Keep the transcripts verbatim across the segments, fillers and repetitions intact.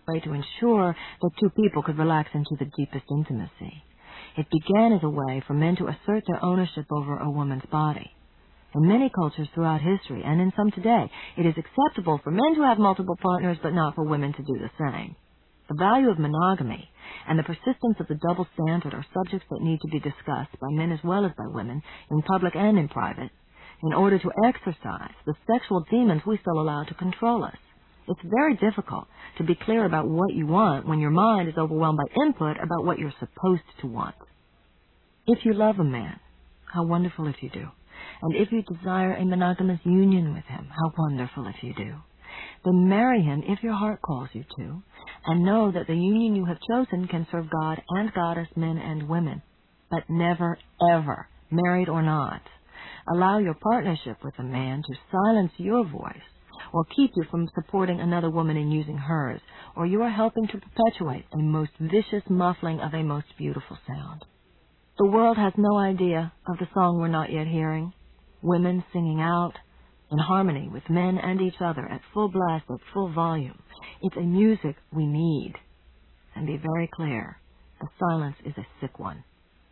way to ensure that two people could relax into the deepest intimacy. It began as a way for men to assert their ownership over a woman's body. In many cultures throughout history, and in some today, it is acceptable for men to have multiple partners, but not for women to do the same. The value of monogamy and the persistence of the double standard are subjects that need to be discussed by men as well as by women, in public and in private, in order to exorcise the sexual demons we still allow to control us. It's very difficult to be clear about what you want when your mind is overwhelmed by input about what you're supposed to want. If you love a man, how wonderful if you do. And if you desire a monogamous union with him, how wonderful if you do. Then marry him if your heart calls you to, and know that the union you have chosen can serve God and Goddess, men and women. But never, ever, married or not, allow your partnership with a man to silence your voice or keep you from supporting another woman in using hers, or you are helping to perpetuate a most vicious muffling of a most beautiful sound. The world has no idea of the song we're not yet hearing. Women singing out in harmony with men and each other at full blast, at full volume. It's a music we need. And be very clear, the silence is a sick one.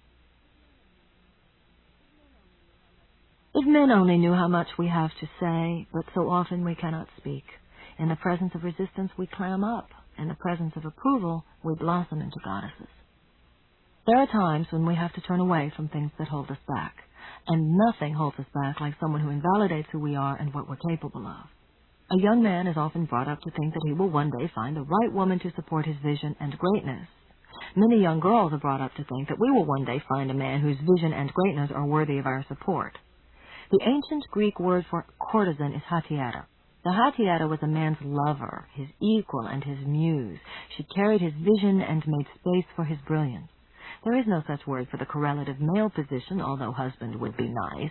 If men only knew how much we have to say, but so often we cannot speak. In the presence of resistance, we clam up. In the presence of approval, we blossom into goddesses. There are times when we have to turn away from things that hold us back. And nothing holds us back like someone who invalidates who we are and what we're capable of. A young man is often brought up to think that he will one day find the right woman to support his vision and greatness. Many young girls are brought up to think that we will one day find a man whose vision and greatness are worthy of our support. The ancient Greek word for courtesan is hatiata. The hatiata was a man's lover, his equal and his muse. She carried his vision and made space for his brilliance. There is no such word for the correlative male position, although husband would be nice.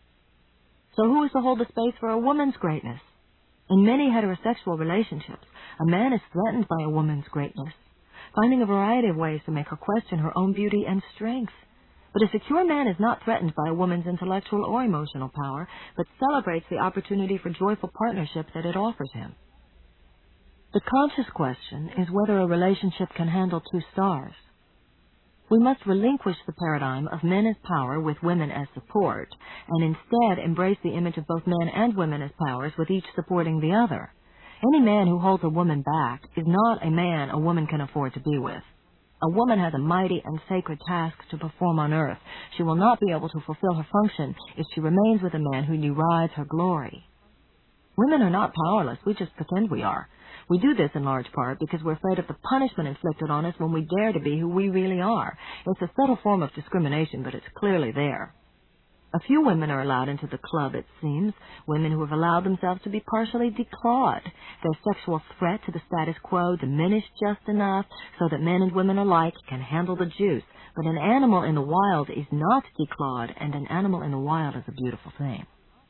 So who is to hold the space for a woman's greatness? In many heterosexual relationships, a man is threatened by a woman's greatness, finding a variety of ways to make her question her own beauty and strength. But a secure man is not threatened by a woman's intellectual or emotional power, but celebrates the opportunity for joyful partnership that it offers him. The conscious question is whether a relationship can handle two stars. We must relinquish the paradigm of men as power with women as support, and instead embrace the image of both men and women as powers with each supporting the other. Any man who holds a woman back is not a man a woman can afford to be with. A woman has a mighty and sacred task to perform on earth. She will not be able to fulfill her function if she remains with a man who derides her glory. Women are not powerless, we just pretend we are. We do this in large part because we're afraid of the punishment inflicted on us when we dare to be who we really are. It's a subtle form of discrimination, but it's clearly there. A few women are allowed into the club, it seems, women who have allowed themselves to be partially declawed, their sexual threat to the status quo diminished just enough so that men and women alike can handle the juice. But an animal in the wild is not declawed, and an animal in the wild is a beautiful thing.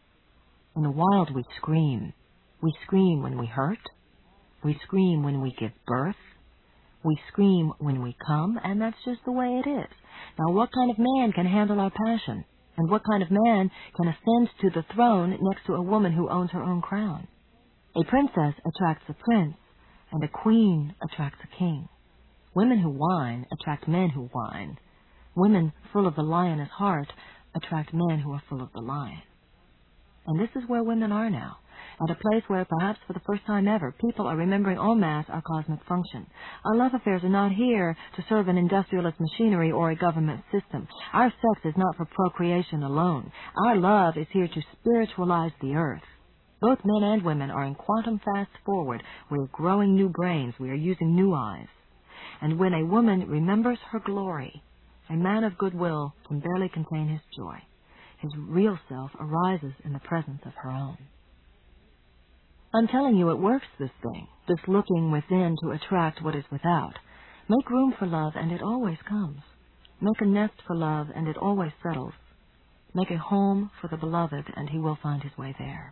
In the wild we scream. We scream when we hurt. We scream when we give birth. We scream when we come, and that's just the way it is. Now, what kind of man can handle our passion? And what kind of man can ascend to the throne next to a woman who owns her own crown? A princess attracts a prince, and a queen attracts a king. Women who whine attract men who whine. Women full of the lioness heart attract men who are full of the lion. And this is where women are now, at a place where, perhaps for the first time ever, people are remembering en masse our cosmic function. Our love affairs are not here to serve an industrialist machinery or a government system. Our sex is not for procreation alone. Our love is here to spiritualize the earth. Both men and women are in quantum fast forward. We are growing new brains. We are using new eyes. And when a woman remembers her glory, a man of goodwill can barely contain his joy. His real self arises in the presence of her own. I'm telling you, it works, this thing, this looking within to attract what is without. Make room for love, and it always comes. Make a nest for love, and it always settles. Make a home for the beloved, and he will find his way there.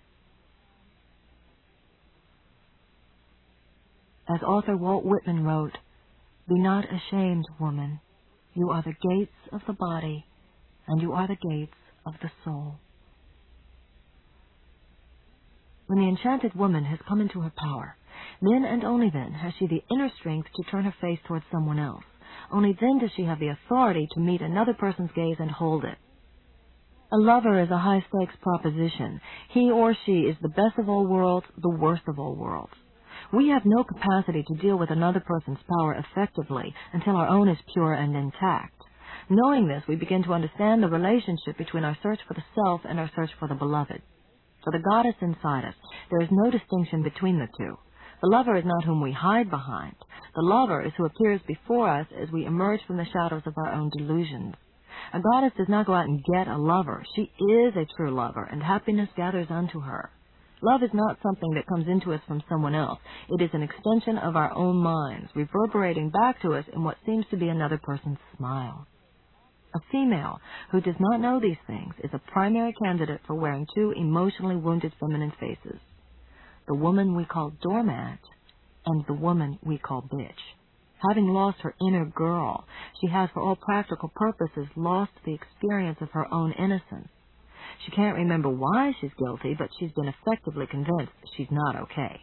As author Walt Whitman wrote, "Be not ashamed, woman. You are the gates of the body, and you are the gates of the soul." When the enchanted woman has come into her power, Then and only then has she the inner strength to turn her face towards someone else. Only then does she have the authority to meet another person's gaze and hold it. A lover is a high-stakes proposition. He or she is the best of all worlds, the worst of all worlds. We have no capacity to deal with another person's power effectively until our own is pure and intact. Knowing this, we begin to understand the relationship between our search for the self and our search for the beloved. For the goddess inside us, there is no distinction between the two. The lover is not whom we hide behind. The lover is who appears before us as we emerge from the shadows of our own delusions. A goddess does not go out and get a lover. She is a true lover, and happiness gathers unto her. Love is not something that comes into us from someone else. It is an extension of our own minds, reverberating back to us in what seems to be another person's smile. A female who does not know these things is a primary candidate for wearing two emotionally wounded feminine faces. The woman we call doormat and the woman we call bitch. Having lost her inner girl, she has for all practical purposes lost the experience of her own innocence. She can't remember why she's guilty, but she's been effectively convinced she's not okay.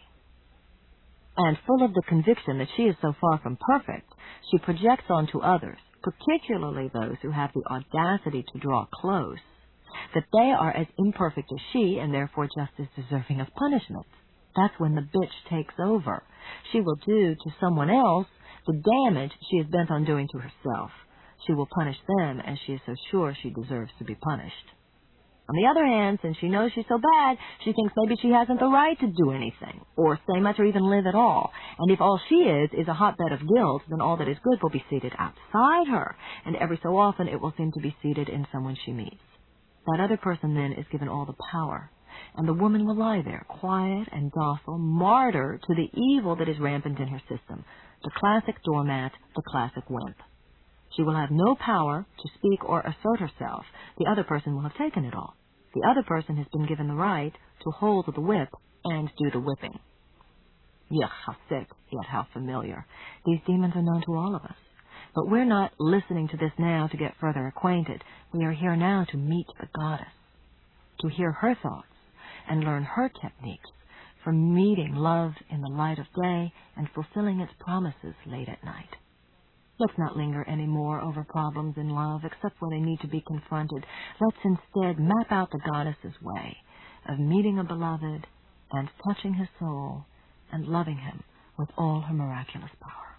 And full of the conviction that she is so far from perfect, she projects onto others, particularly those who have the audacity to draw close, that they are as imperfect as she and therefore just as deserving of punishment. That's when the bitch takes over. She will do to someone else the damage she is bent on doing to herself. She will punish them as she is so sure she deserves to be punished. On the other hand, since she knows she's so bad, she thinks maybe she hasn't the right to do anything, or say much, or even live at all. And if all she is is a hotbed of guilt, then all that is good will be seated outside her, and every so often it will seem to be seated in someone she meets. That other person then is given all the power, and the woman will lie there, quiet and docile, martyr to the evil that is rampant in her system, the classic doormat, the classic wimp. She will have no power to speak or assert herself. The other person will have taken it all. The other person has been given the right to hold the whip and do the whipping. Yuck, how sick, yet how familiar. These demons are known to all of us. But we're not listening to this now to get further acquainted. We are here now to meet the goddess, to hear her thoughts and learn her techniques for meeting love in the light of day and fulfilling its promises late at night. Let's not linger any more over problems in love, except where they need to be confronted. Let's instead map out the goddess's way of meeting a beloved and touching his soul and loving him with all her miraculous power.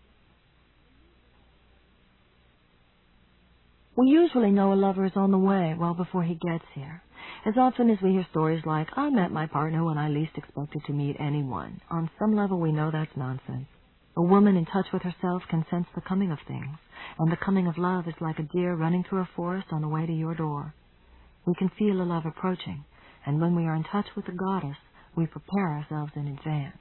We usually know a lover is on the way well before he gets here. As often as we hear stories like, I met my partner when I least expected to meet anyone, on some level we know that's nonsense. A woman in touch with herself can sense the coming of things, and the coming of love is like a deer running through a forest on the way to your door. We can feel a love approaching, and when we are in touch with the goddess, we prepare ourselves in advance.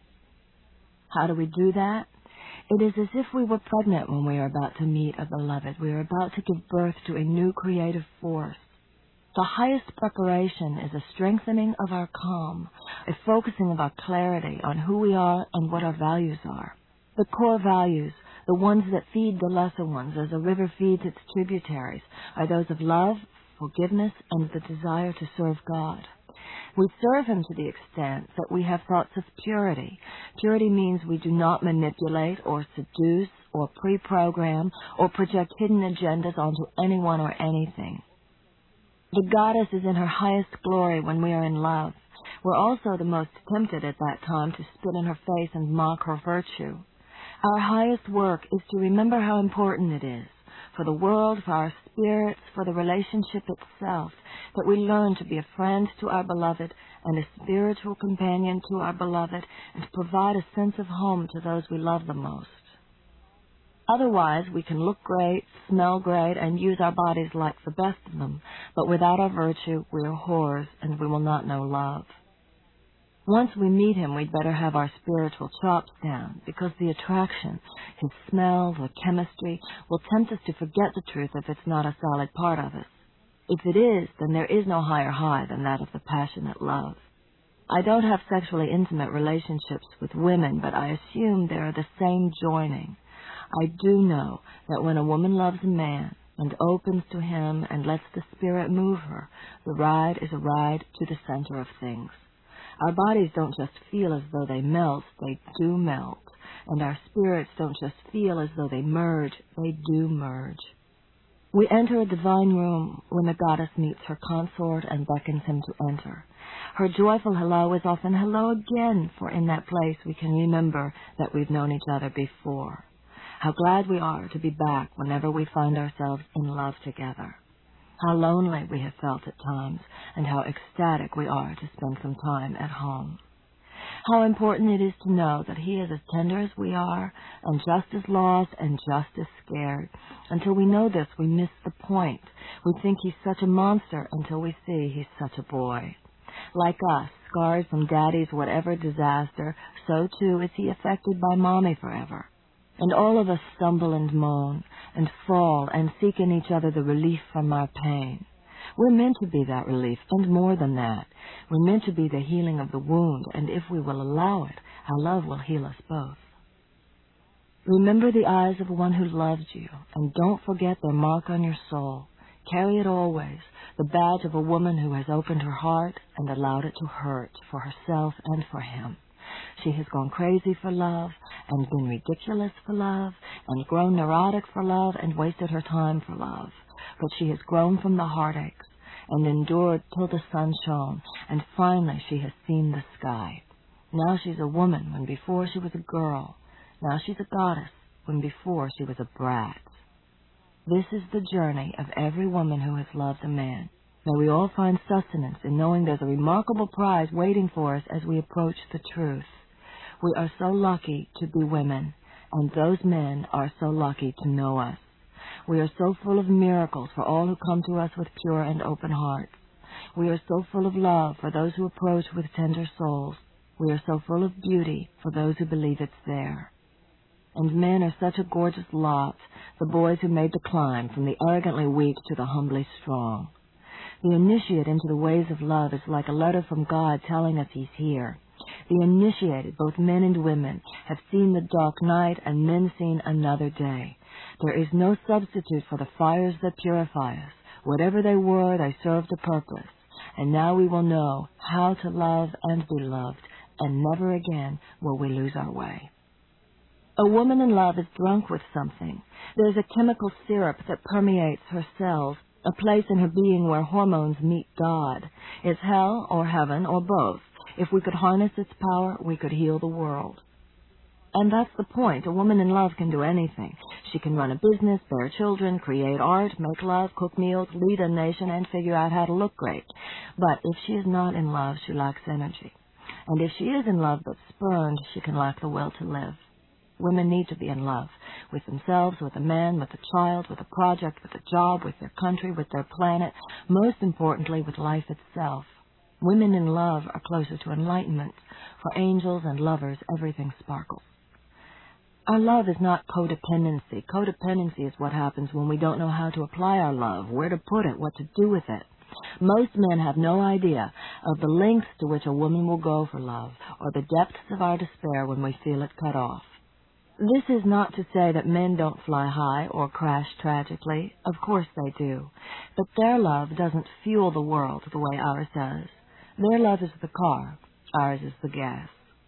How do we do that? It is as if we were pregnant when we are about to meet a beloved. We are about to give birth to a new creative force. The highest preparation is a strengthening of our calm, a focusing of our clarity on who we are and what our values are. The core values, the ones that feed the lesser ones as a river feeds its tributaries, are those of love, forgiveness, and the desire to serve God. We serve Him to the extent that we have thoughts of purity. Purity means we do not manipulate or seduce or pre-program or project hidden agendas onto anyone or anything. The goddess is in her highest glory when we are in love. We're also the most tempted at that time to spit in her face and mock her virtue. Our highest work is to remember how important it is for the world, for our spirits, for the relationship itself, that we learn to be a friend to our beloved and a spiritual companion to our beloved, and to provide a sense of home to those we love the most. Otherwise, we can look great, smell great, and use our bodies like the best of them, but without our virtue, we are whores, and we will not know love. Once we meet him, we'd better have our spiritual chops down, because the attraction, his smell, the chemistry, will tempt us to forget the truth if it's not a solid part of us. If it is, then there is no higher high than that of the passionate love. I don't have sexually intimate relationships with women, but I assume they are the same joining. I do know that when a woman loves a man and opens to him and lets the spirit move her, the ride is a ride to the center of things. Our bodies don't just feel as though they melt, they do melt. And our spirits don't just feel as though they merge, they do merge. We enter a divine room when the goddess meets her consort and beckons him to enter. Her joyful hello is often hello again, for in that place we can remember that we've known each other before. How glad we are to be back whenever we find ourselves in love together. How lonely we have felt at times, and how ecstatic we are to spend some time at home. How important it is to know that he is as tender as we are, and just as lost and just as scared. Until we know this, we miss the point. We think he's such a monster until we see he's such a boy. Like us, scarred from daddy's whatever disaster, so too is he affected by mommy forever. And all of us stumble and moan, and fall and seek in each other the relief from our pain. We're meant to be that relief, and more than that. We're meant to be the healing of the wound, and if we will allow it, our love will heal us both. Remember the eyes of one who loved you, and don't forget their mark on your soul. Carry it always, the badge of a woman who has opened her heart and allowed it to hurt for herself and for him. She has gone crazy for love, and been ridiculous for love, and grown neurotic for love, and wasted her time for love. But she has grown from the heartaches, and endured till the sun shone, and finally she has seen the sky. Now she's a woman when before she was a girl. Now she's a goddess when before she was a brat. This is the journey of every woman who has loved a man. May we all find sustenance in knowing there's a remarkable prize waiting for us as we approach the truth. We are so lucky to be women, and those men are so lucky to know us. We are so full of miracles for all who come to us with pure and open hearts. We are so full of love for those who approach with tender souls. We are so full of beauty for those who believe it's there. And men are such a gorgeous lot, the boys who made the climb from the arrogantly weak to the humbly strong. The initiate into the ways of love is like a letter from God telling us he's here. The initiated, both men and women, have seen the dark night and men seen another day. There is no substitute for the fires that purify us. Whatever they were, they served a purpose. And now we will know how to love and be loved, and never again will we lose our way. A woman in love is drunk with something. There is a chemical syrup that permeates her cells, a place in her being where hormones meet God. It's hell or heaven or both. If we could harness its power, we could heal the world. And that's the point. A woman in love can do anything. She can run a business, bear children, create art, make love, cook meals, lead a nation, and figure out how to look great. But if she is not in love, she lacks energy. And if she is in love but spurned, she can lack the will to live. Women need to be in love, with themselves, with a man, with a child, with a project, with a job, with their country, with their planet, most importantly, with life itself. Women in love are closer to enlightenment. For angels and lovers, everything sparkles. Our love is not codependency. Codependency is what happens when we don't know how to apply our love, where to put it, what to do with it. Most men have no idea of the lengths to which a woman will go for love, or the depths of our despair when we feel it cut off. This is not to say that men don't fly high or crash tragically. Of course they do. But their love doesn't fuel the world the way ours does. Their love is the car. Ours is the gas.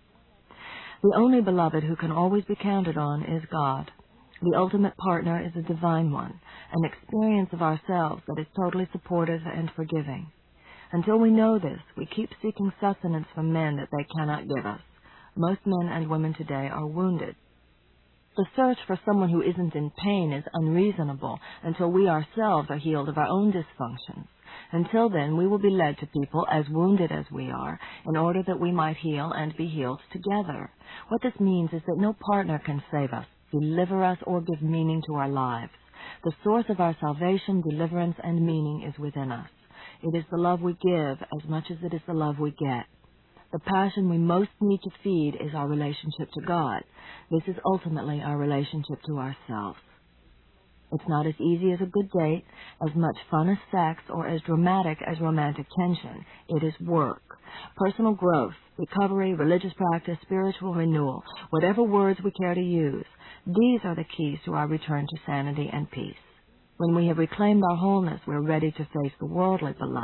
The only beloved who can always be counted on is God. The ultimate partner is a divine one, an experience of ourselves that is totally supportive and forgiving. Until we know this, we keep seeking sustenance from men that they cannot give us. Most men and women today are wounded. The search for someone who isn't in pain is unreasonable until we ourselves are healed of our own dysfunctions. Until then, we will be led to people as wounded as we are, in order that we might heal and be healed together. What this means is that no partner can save us, deliver us, or give meaning to our lives. The source of our salvation, deliverance, and meaning is within us. It is the love we give as much as it is the love we get. The passion we most need to feed is our relationship to God. This is ultimately our relationship to ourselves. It's not as easy as a good date, as much fun as sex, or as dramatic as romantic tension. It is work. Personal growth, recovery, religious practice, spiritual renewal, whatever words we care to use. These are the keys to our return to sanity and peace. When we have reclaimed our wholeness, we're ready to face the worldly beloved.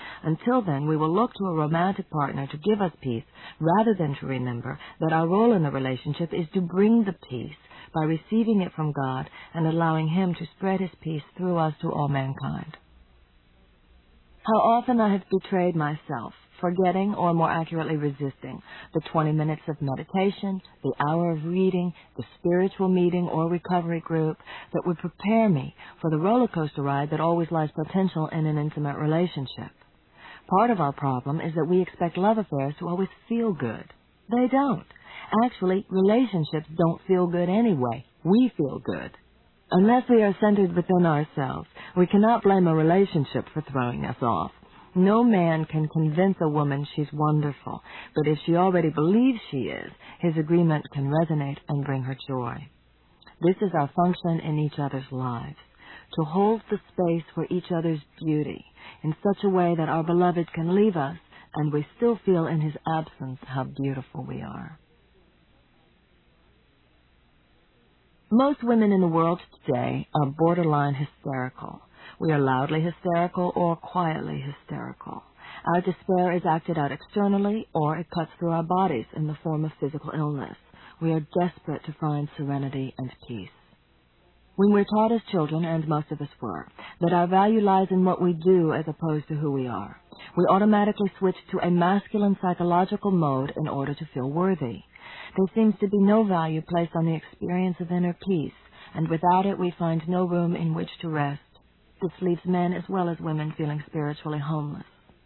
Until then, we will look to a romantic partner to give us peace, rather than to remember that our role in the relationship is to bring the peace by receiving it from God and allowing Him to spread His peace through us to all mankind. How often I have betrayed myself, forgetting, or more accurately resisting, the twenty minutes of meditation, the hour of reading, the spiritual meeting or recovery group that would prepare me for the roller coaster ride that always lies potential in an intimate relationship. Part of our problem is that we expect love affairs to always feel good. They don't. Actually, relationships don't feel good anyway. We feel good. Unless we are centered within ourselves, we cannot blame a relationship for throwing us off. No man can convince a woman she's wonderful, but if she already believes she is, his agreement can resonate and bring her joy. This is our function in each other's lives, to hold the space for each other's beauty in such a way that our beloved can leave us and we still feel in his absence how beautiful we are. Most women in the world today are borderline hysterical. We are loudly hysterical or quietly hysterical. Our despair is acted out externally, or it cuts through our bodies in the form of physical illness. We are desperate to find serenity and peace. When we're taught as children, and most of us were, that our value lies in what we do as opposed to who we are, we automatically switch to a masculine psychological mode in order to feel worthy. There seems to be no value placed on the experience of inner peace, and without it we find no room in which to rest. This leaves men as well as women feeling spiritually homeless.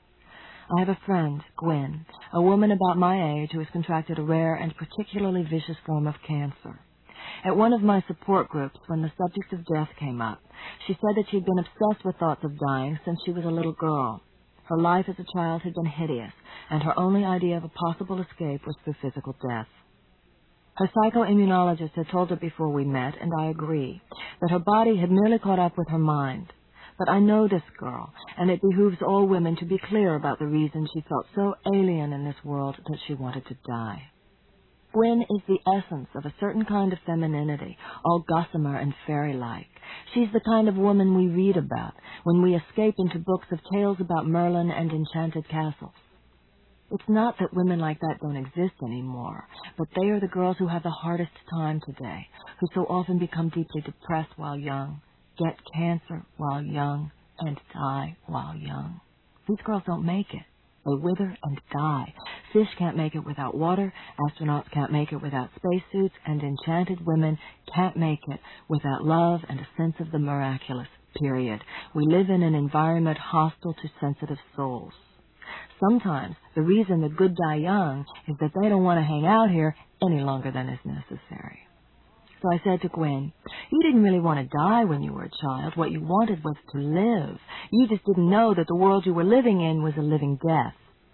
I have a friend, Gwen, a woman about my age who has contracted a rare and particularly vicious form of cancer. At one of my support groups, when the subject of death came up, she said that she had been obsessed with thoughts of dying since she was a little girl. Her life as a child had been hideous, and her only idea of a possible escape was through physical death. Her psychoimmunologist had told her before we met, and I agree, that her body had merely caught up with her mind. But I know this girl, and it behooves all women to be clear about the reason she felt so alien in this world that she wanted to die. Gwen is the essence of a certain kind of femininity, all gossamer and fairy-like. She's the kind of woman we read about when we escape into books of tales about Merlin and enchanted castles. It's not that women like that don't exist anymore, but they are the girls who have the hardest time today, who so often become deeply depressed while young, get cancer while young, and die while young. These girls don't make it. They wither and die. Fish can't make it without water, astronauts can't make it without spacesuits, and enchanted women can't make it without love and a sense of the miraculous, period. We live in an environment hostile to sensitive souls. Sometimes the reason the good die young is that they don't want to hang out here any longer than is necessary. So I said to Gwen, you didn't really want to die when you were a child. What you wanted was to live. You just didn't know that the world you were living in was a living death.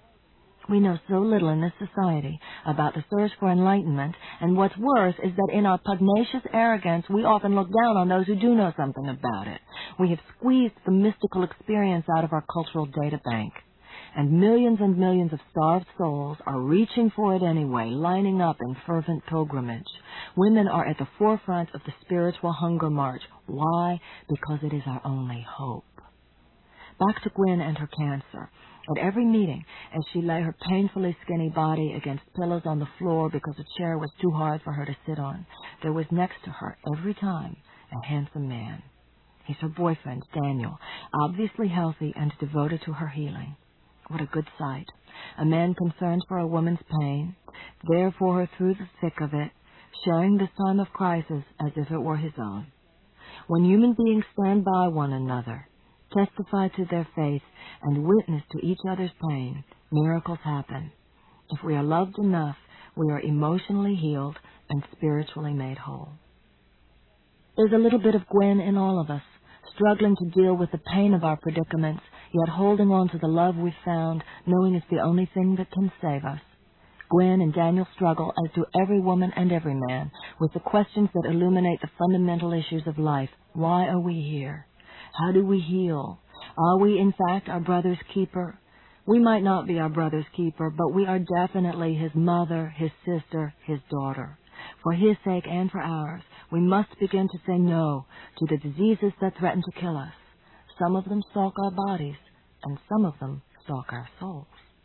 We know so little in this society about the search for enlightenment, and what's worse is that in our pugnacious arrogance, we often look down on those who do know something about it. We have squeezed the mystical experience out of our cultural data bank. And millions and millions of starved souls are reaching for it anyway, lining up in fervent pilgrimage. Women are at the forefront of the spiritual hunger march. Why? Because it is our only hope. Back to Gwen and her cancer. At every meeting, as she lay her painfully skinny body against pillows on the floor because a chair was too hard for her to sit on, there was next to her every time a handsome man. He's her boyfriend, Daniel, obviously healthy and devoted to her healing. What a good sight. A man concerned for a woman's pain, there for her through the thick of it, sharing this time of crisis as if it were his own. When human beings stand by one another, testify to their faith, and witness to each other's pain, miracles happen. If we are loved enough, we are emotionally healed and spiritually made whole. There's a little bit of Gwen in all of us, struggling to deal with the pain of our predicaments, yet holding on to the love we've found, knowing it's the only thing that can save us. Gwen and Daniel struggle, as do every woman and every man, with the questions that illuminate the fundamental issues of life. Why are we here? How do we heal? Are we, in fact, our brother's keeper? We might not be our brother's keeper, but we are definitely his mother, his sister, his daughter. For his sake and for ours, we must begin to say no to the diseases that threaten to kill us. Some of them stalk our bodies, and some of them stalk our souls.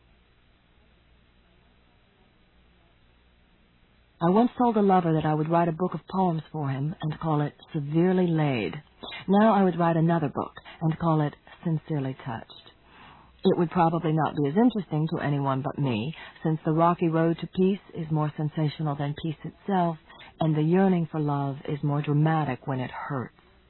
I once told a lover that I would write a book of poems for him and call it Severely Laid. Now I would write another book and call it Sincerely Touched. It would probably not be as interesting to anyone but me, since the rocky road to peace is more sensational than peace itself, and the yearning for love is more dramatic when it hurts.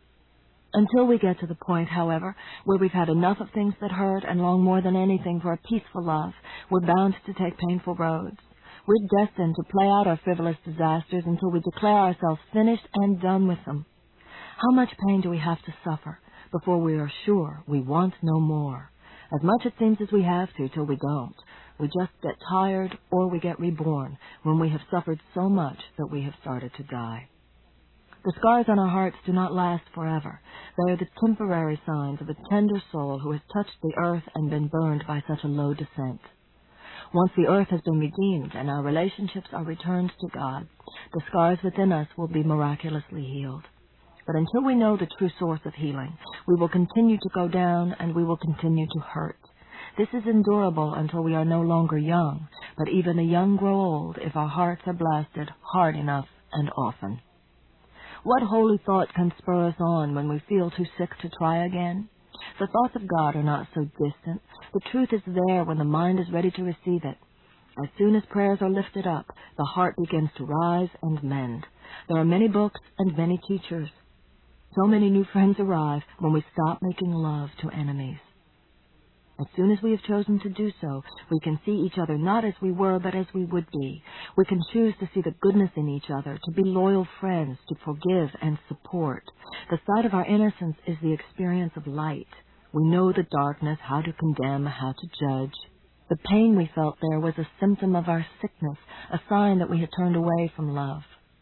Until we get to the point, however, where we've had enough of things that hurt and long more than anything for a peaceful love, we're bound to take painful roads. We're destined to play out our frivolous disasters until we declare ourselves finished and done with them. How much pain do we have to suffer before we are sure we want no more? As much it seems as we have to till we don't. We just get tired or we get reborn when we have suffered so much that we have started to die. The scars on our hearts do not last forever. They are the temporary signs of a tender soul who has touched the earth and been burned by such a low descent. Once the earth has been redeemed and our relationships are returned to God, the scars within us will be miraculously healed. But until we know the true source of healing, we will continue to go down and we will continue to hurt. This is endurable until we are no longer young, but even the young grow old if our hearts are blasted hard enough and often. What holy thought can spur us on when we feel too sick to try again? The thoughts of God are not so distant. The truth is there when the mind is ready to receive it. As soon as prayers are lifted up, the heart begins to rise and mend. There are many books and many teachers. So many new friends arrive when we stop making love to enemies. As soon as we have chosen to do so, we can see each other not as we were, but as we would be. We can choose to see the goodness in each other, to be loyal friends, to forgive and support. The sight of our innocence is the experience of light. We know the darkness, how to condemn, how to judge. The pain we felt there was a symptom of our sickness, a sign that we had turned away from love.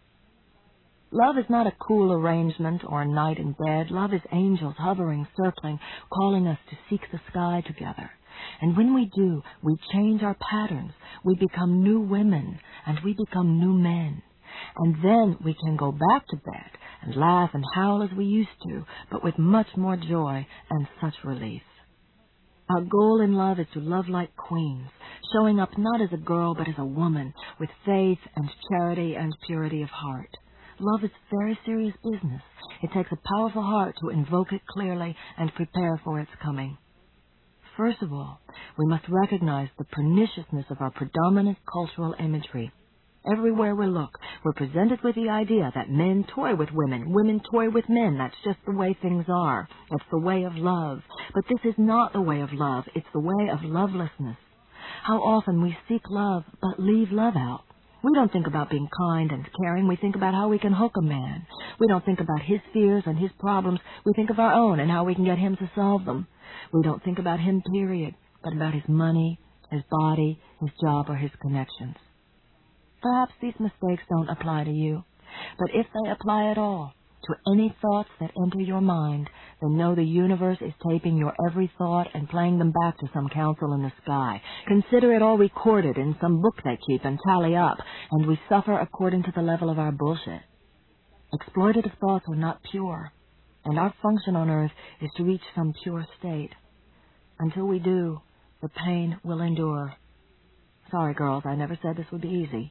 Love is not a cool arrangement or a night in bed. Love is angels hovering, circling, calling us to seek the sky together. And when we do, we change our patterns. We become new women, and we become new men. And then we can go back to bed and laugh and howl as we used to, but with much more joy and such relief. Our goal in love is to love like queens, showing up not as a girl but as a woman, with faith and charity and purity of heart. Love is very serious business. It takes a powerful heart to invoke it clearly and prepare for its coming. First of all, we must recognize the perniciousness of our predominant cultural imagery. Everywhere we look, we're presented with the idea that men toy with women, women toy with men. That's just the way things are. It's the way of love. But this is not the way of love. It's the way of lovelessness. How often we seek love, but leave love out. We don't think about being kind and caring. We think about how we can hook a man. We don't think about his fears and his problems. We think of our own and how we can get him to solve them. We don't think about him, period, but about his money, his body, his job, or his connections. Perhaps these mistakes don't apply to you, but if they apply at all to any thoughts that enter your mind, then know the universe is taping your every thought and playing them back to some council in the sky. Consider it all recorded in some book they keep and tally up, and we suffer according to the level of our bullshit. Exploitative thoughts are not pure, and our function on earth is to reach some pure state. Until we do, the pain will endure. Sorry, girls, I never said this would be easy.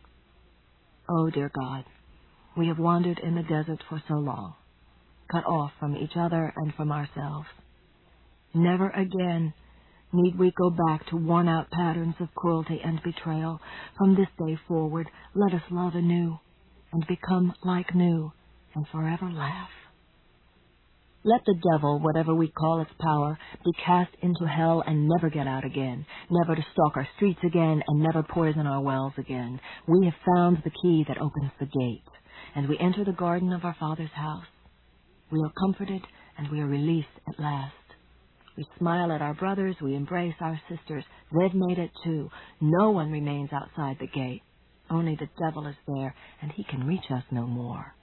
Oh, dear God, we have wandered in the desert for so long, cut off from each other and from ourselves. Never again need we go back to worn-out patterns of cruelty and betrayal. From this day forward, let us love anew and become like new and forever laugh. Let the devil, whatever we call its power, be cast into hell and never get out again, never to stalk our streets again and never poison our wells again. We have found the key that opens the gate, and we enter the garden of our Father's house. We are comforted and we are released at last. We smile at our brothers, we embrace our sisters. They've made it too. No one remains outside the gate. Only the devil is there, and he can reach us no more.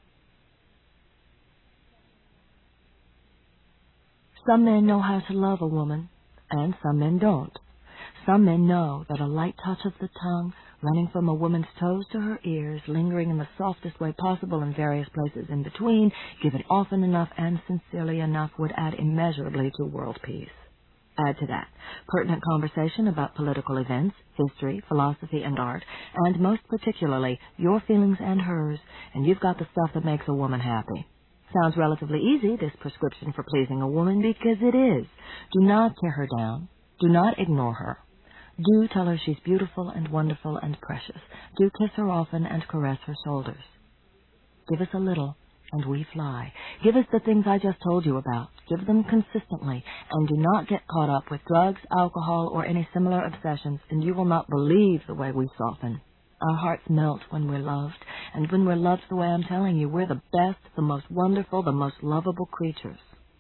Some men know how to love a woman, and some men don't. Some men know that a light touch of the tongue, running from a woman's toes to her ears, lingering in the softest way possible in various places in between, given often enough and sincerely enough, would add immeasurably to world peace. Add to that pertinent conversation about political events, history, philosophy, and art, and most particularly your feelings and hers, and you've got the stuff that makes a woman happy. Sounds relatively easy, this prescription for pleasing a woman, because it is. Do not tear her down. Do not ignore her. Do tell her she's beautiful and wonderful and precious. Do kiss her often and caress her shoulders. Give us a little, and we fly. Give us the things I just told you about. Give them consistently, and do not get caught up with drugs, alcohol, or any similar obsessions, and you will not believe the way we soften. Our hearts melt when we're loved, and when we're loved the way I'm telling you, we're the best, the most wonderful, the most lovable creatures.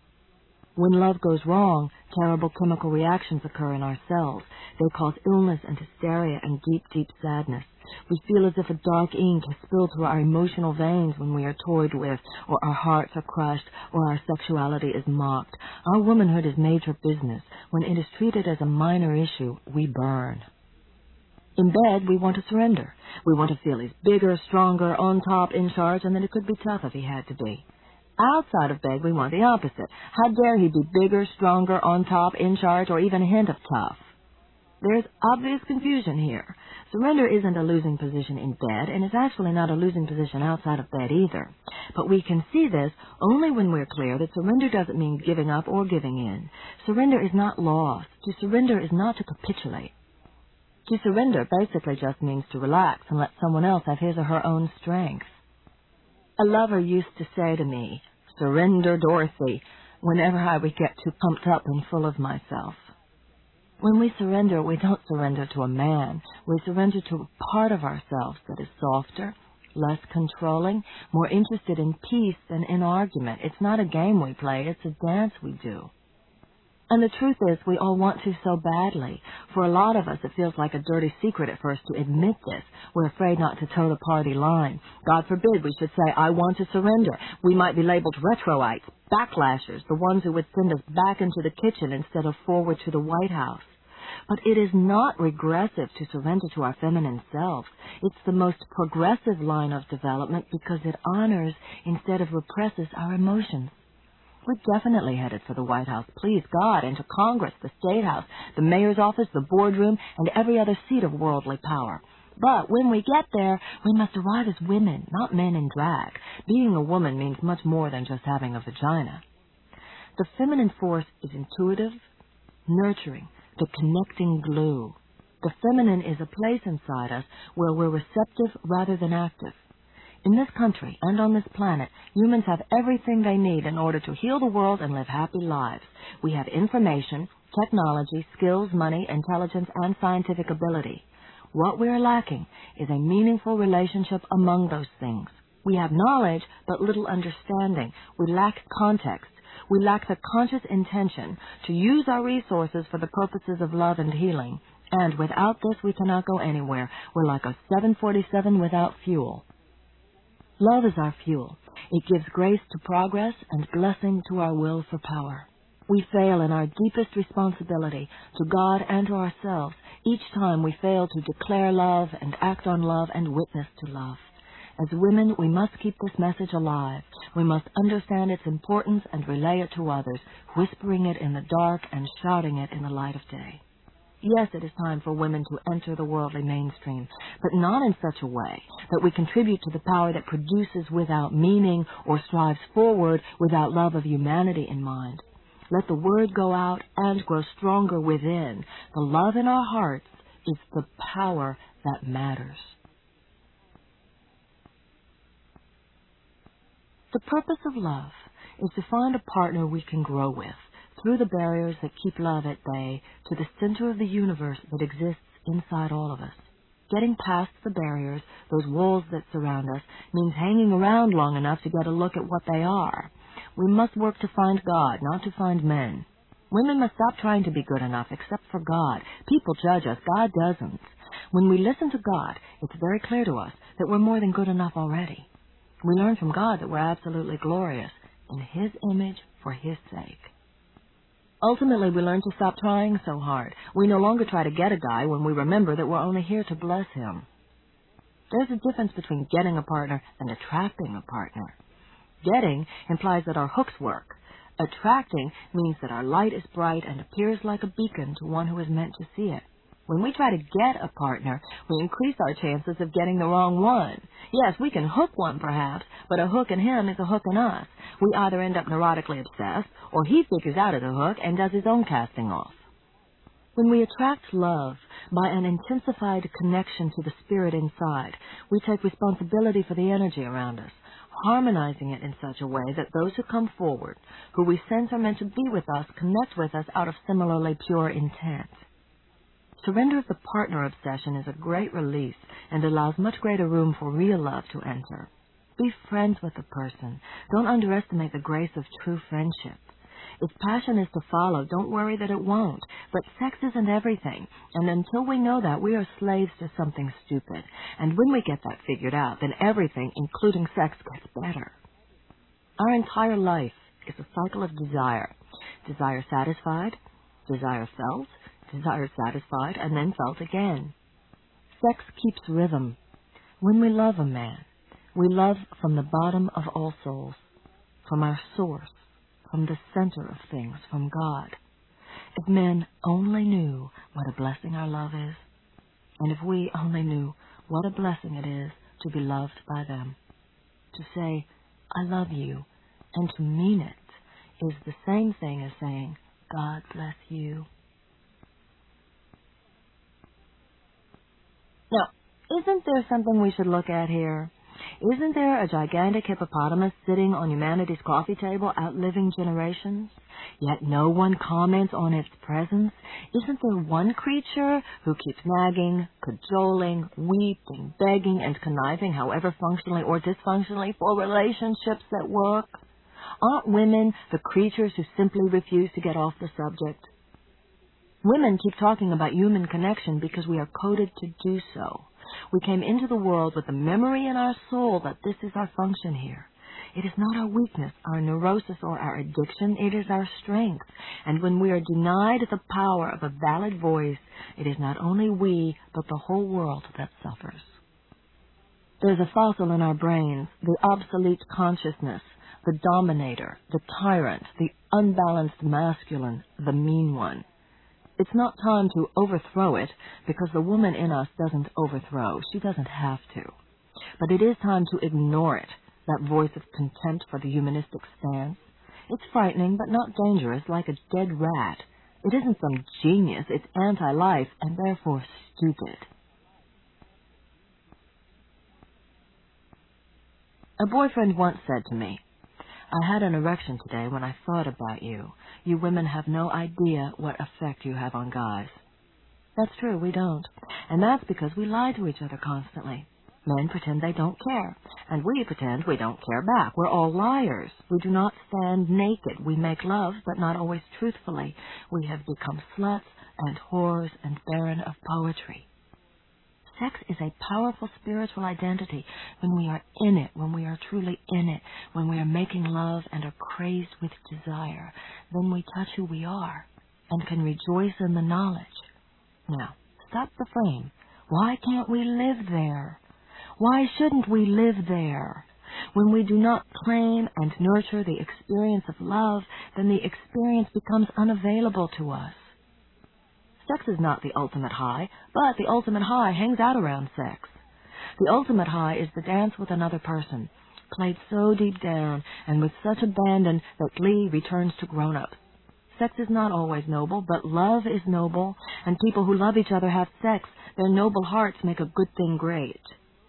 When love goes wrong, terrible chemical reactions occur in our cells. They cause illness and hysteria and deep, deep sadness. We feel as if a dark ink has spilled through our emotional veins when we are toyed with, or our hearts are crushed, or our sexuality is mocked. Our womanhood is major business. When it is treated as a minor issue, we burn. In bed, we want to surrender. We want to feel he's bigger, stronger, on top, in charge, and that it could be tough if he had to be. Outside of bed, we want the opposite. How dare he be bigger, stronger, on top, in charge, or even a hint of tough? There's obvious confusion here. Surrender isn't a losing position in bed, and it's actually not a losing position outside of bed either. But we can see this only when we're clear that surrender doesn't mean giving up or giving in. Surrender is not loss. To surrender is not to capitulate. To surrender basically just means to relax and let someone else have his or her own strength. A lover used to say to me, "Surrender, Dorothy," whenever I would get too pumped up and full of myself. When we surrender, we don't surrender to a man. We surrender to a part of ourselves that is softer, less controlling, more interested in peace than in argument. It's not a game we play, it's a dance we do. And the truth is, we all want to so badly. For a lot of us, it feels like a dirty secret at first to admit this. We're afraid not to toe the party line. God forbid we should say, "I want to surrender." We might be labeled retroites, backlashers, the ones who would send us back into the kitchen instead of forward to the White House. But it is not regressive to surrender to our feminine selves. It's the most progressive line of development because it honors instead of represses our emotions. We're definitely headed for the White House, please God, and to Congress, the State House, the mayor's office, the boardroom, and every other seat of worldly power. But when we get there, we must arrive as women, not men in drag. Being a woman means much more than just having a vagina. The feminine force is intuitive, nurturing, the connecting glue. The feminine is a place inside us where we're receptive rather than active. In this country and on this planet, humans have everything they need in order to heal the world and live happy lives. We have information, technology, skills, money, intelligence, and scientific ability. What we are lacking is a meaningful relationship among those things. We have knowledge, but little understanding. We lack context. We lack the conscious intention to use our resources for the purposes of love and healing. And without this, we cannot go anywhere. We're like a seven forty-seven without fuel. Love is our fuel. It gives grace to progress and blessing to our will for power. We fail in our deepest responsibility to God and to ourselves each time we fail to declare love and act on love and witness to love. As women, we must keep this message alive. We must understand its importance and relay it to others, whispering it in the dark and shouting it in the light of day. Yes, it is time for women to enter the worldly mainstream, but not in such a way that we contribute to the power that produces without meaning or strives forward without love of humanity in mind. Let the word go out and grow stronger within. The love in our hearts is the power that matters. The purpose of love is to find a partner we can grow with, through the barriers that keep love at bay, to the center of the universe that exists inside all of us. Getting past the barriers, those walls that surround us, means hanging around long enough to get a look at what they are. We must work to find God, not to find men. Women must stop trying to be good enough, except for God. People judge us. God doesn't. When we listen to God, it's very clear to us that we're more than good enough already. We learn from God that we're absolutely glorious, in His image, for His sake. Ultimately, we learn to stop trying so hard. We no longer try to get a guy when we remember that we're only here to bless him. There's a difference between getting a partner and attracting a partner. Getting implies that our hooks work. Attracting means that our light is bright and appears like a beacon to one who is meant to see it. When we try to get a partner, we increase our chances of getting the wrong one. Yes, we can hook one perhaps, but a hook in him is a hook in us. We either end up neurotically obsessed, or he figures out of the hook and does his own casting off. When we attract love by an intensified connection to the spirit inside, we take responsibility for the energy around us, harmonizing it in such a way that those who come forward, who we sense are meant to be with us, connect with us out of similarly pure intent. Surrender of the partner obsession is a great release and allows much greater room for real love to enter. Be friends with the person. Don't underestimate the grace of true friendship. If passion is to follow, don't worry that it won't. But sex isn't everything, and until we know that, we are slaves to something stupid. And when we get that figured out, then everything, including sex, gets better. Our entire life is a cycle of desire. Desire satisfied, desire felt, desire satisfied, and then felt again. Sex keeps rhythm. When we love a man, we love from the bottom of all souls, from our source, from the center of things, from God. If men only knew what a blessing our love is, and if we only knew what a blessing it is to be loved by them. To say, I love you, and to mean it, is the same thing as saying, God bless you. Now, isn't there something we should look at here? Isn't there a gigantic hippopotamus sitting on humanity's coffee table, outliving generations? Yet no one comments on its presence. Isn't there one creature who keeps nagging, cajoling, weeping, begging, and conniving, however functionally or dysfunctionally, for relationships that work? Aren't women the creatures who simply refuse to get off the subject? Women keep talking about human connection because we are coded to do so. We came into the world with the memory in our soul that this is our function here. It is not our weakness, our neurosis, or our addiction. It is our strength. And when we are denied the power of a valid voice, it is not only we, but the whole world that suffers. There's a fossil in our brains, the obsolete consciousness, the dominator, the tyrant, the unbalanced masculine, the mean one. It's not time to overthrow it, because the woman in us doesn't overthrow. She doesn't have to. But it is time to ignore it, that voice of contempt for the humanistic stance. It's frightening, but not dangerous, like a dead rat. It isn't some genius. It's anti-life, and therefore stupid. A boyfriend once said to me, I had an erection today when I thought about you. You women have no idea what effect you have on guys. That's true, we don't. And that's because we lie to each other constantly. Men pretend they don't care, and we pretend we don't care back. We're all liars. We do not stand naked. We make love, but not always truthfully. We have become sluts and whores and barren of poetry. Sex is a powerful spiritual identity when we are in it, when we are truly in it, when we are making love and are crazed with desire. Then we touch who we are and can rejoice in the knowledge. Now, stop the frame. Why can't we live there? Why shouldn't we live there? When we do not claim and nurture the experience of love, then the experience becomes unavailable to us. Sex is not the ultimate high, but the ultimate high hangs out around sex. The ultimate high is the dance with another person, played so deep down and with such abandon that glee returns to grown-ups. Sex is not always noble, but love is noble, and people who love each other have sex. Their noble hearts make a good thing great.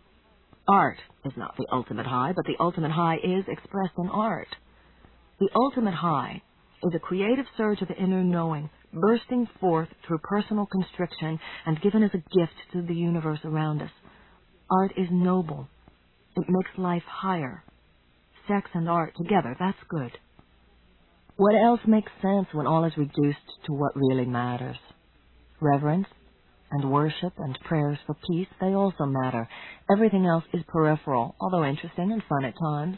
Art is not the ultimate high, but the ultimate high is expressed in art. The ultimate high is a creative surge of inner knowing, bursting forth through personal constriction and given as a gift to the universe around us. Art is noble. It makes life higher. Sex and art together, that's good. What else makes sense when all is reduced to what really matters? Reverence and worship and prayers for peace, they also matter. Everything else is peripheral, although interesting and fun at times.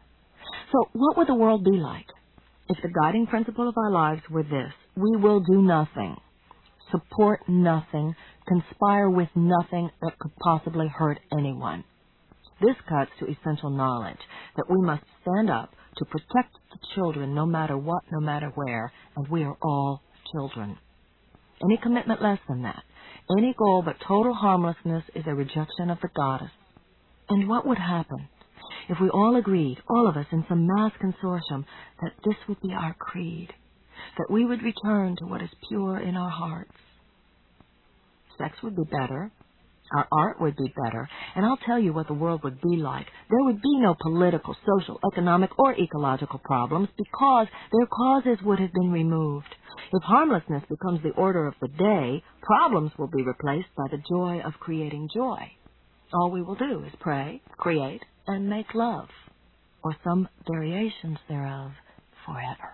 So what would the world be like if the guiding principle of our lives were this? We will do nothing, support nothing, conspire with nothing that could possibly hurt anyone. This cuts to essential knowledge, that we must stand up, to protect the children no matter what, no matter where, and we are all children. Any commitment less than that, any goal but total harmlessness is a rejection of the goddess. And what would happen if we all agreed, all of us in some mass consortium, that this would be our creed, that we would return to what is pure in our hearts? Sex would be better. Our art would be better, and I'll tell you what the world would be like. There would be no political, social, economic, or ecological problems because their causes would have been removed. If harmlessness becomes the order of the day, problems will be replaced by the joy of creating joy. All we will do is pray, create, and make love, or some variations thereof, forever.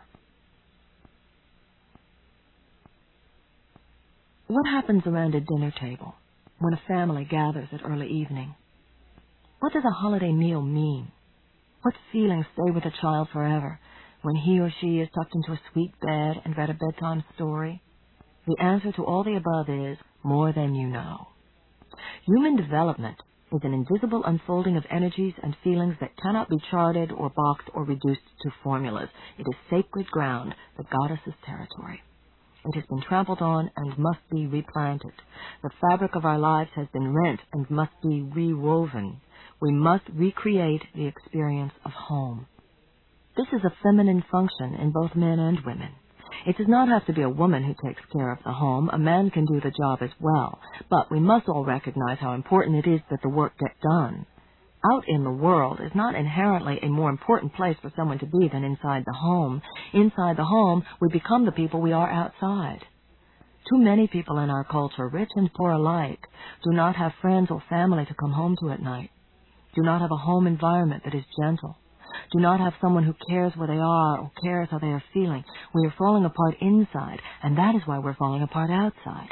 What happens around a dinner table when a family gathers at early evening? What does a holiday meal mean? What feelings stay with a child forever when he or she is tucked into a sweet bed and read a bedtime story? The answer to all the above is more than you know. Human development is an invisible unfolding of energies and feelings that cannot be charted or boxed or reduced to formulas. It is sacred ground, the goddess's territory. It has been trampled on and must be replanted. The fabric of our lives has been rent and must be rewoven. We must recreate the experience of home. This is a feminine function in both men and women. It does not have to be a woman who takes care of the home. A man can do the job as well. But we must all recognize how important it is that the work get done. Out in the world is not inherently a more important place for someone to be than inside the home. Inside the home, we become the people we are outside. Too many people in our culture, rich and poor alike, do not have friends or family to come home to at night. Do not have a home environment that is gentle. Do not have someone who cares where they are or cares how they are feeling. We are falling apart inside, and that is why we're falling apart outside.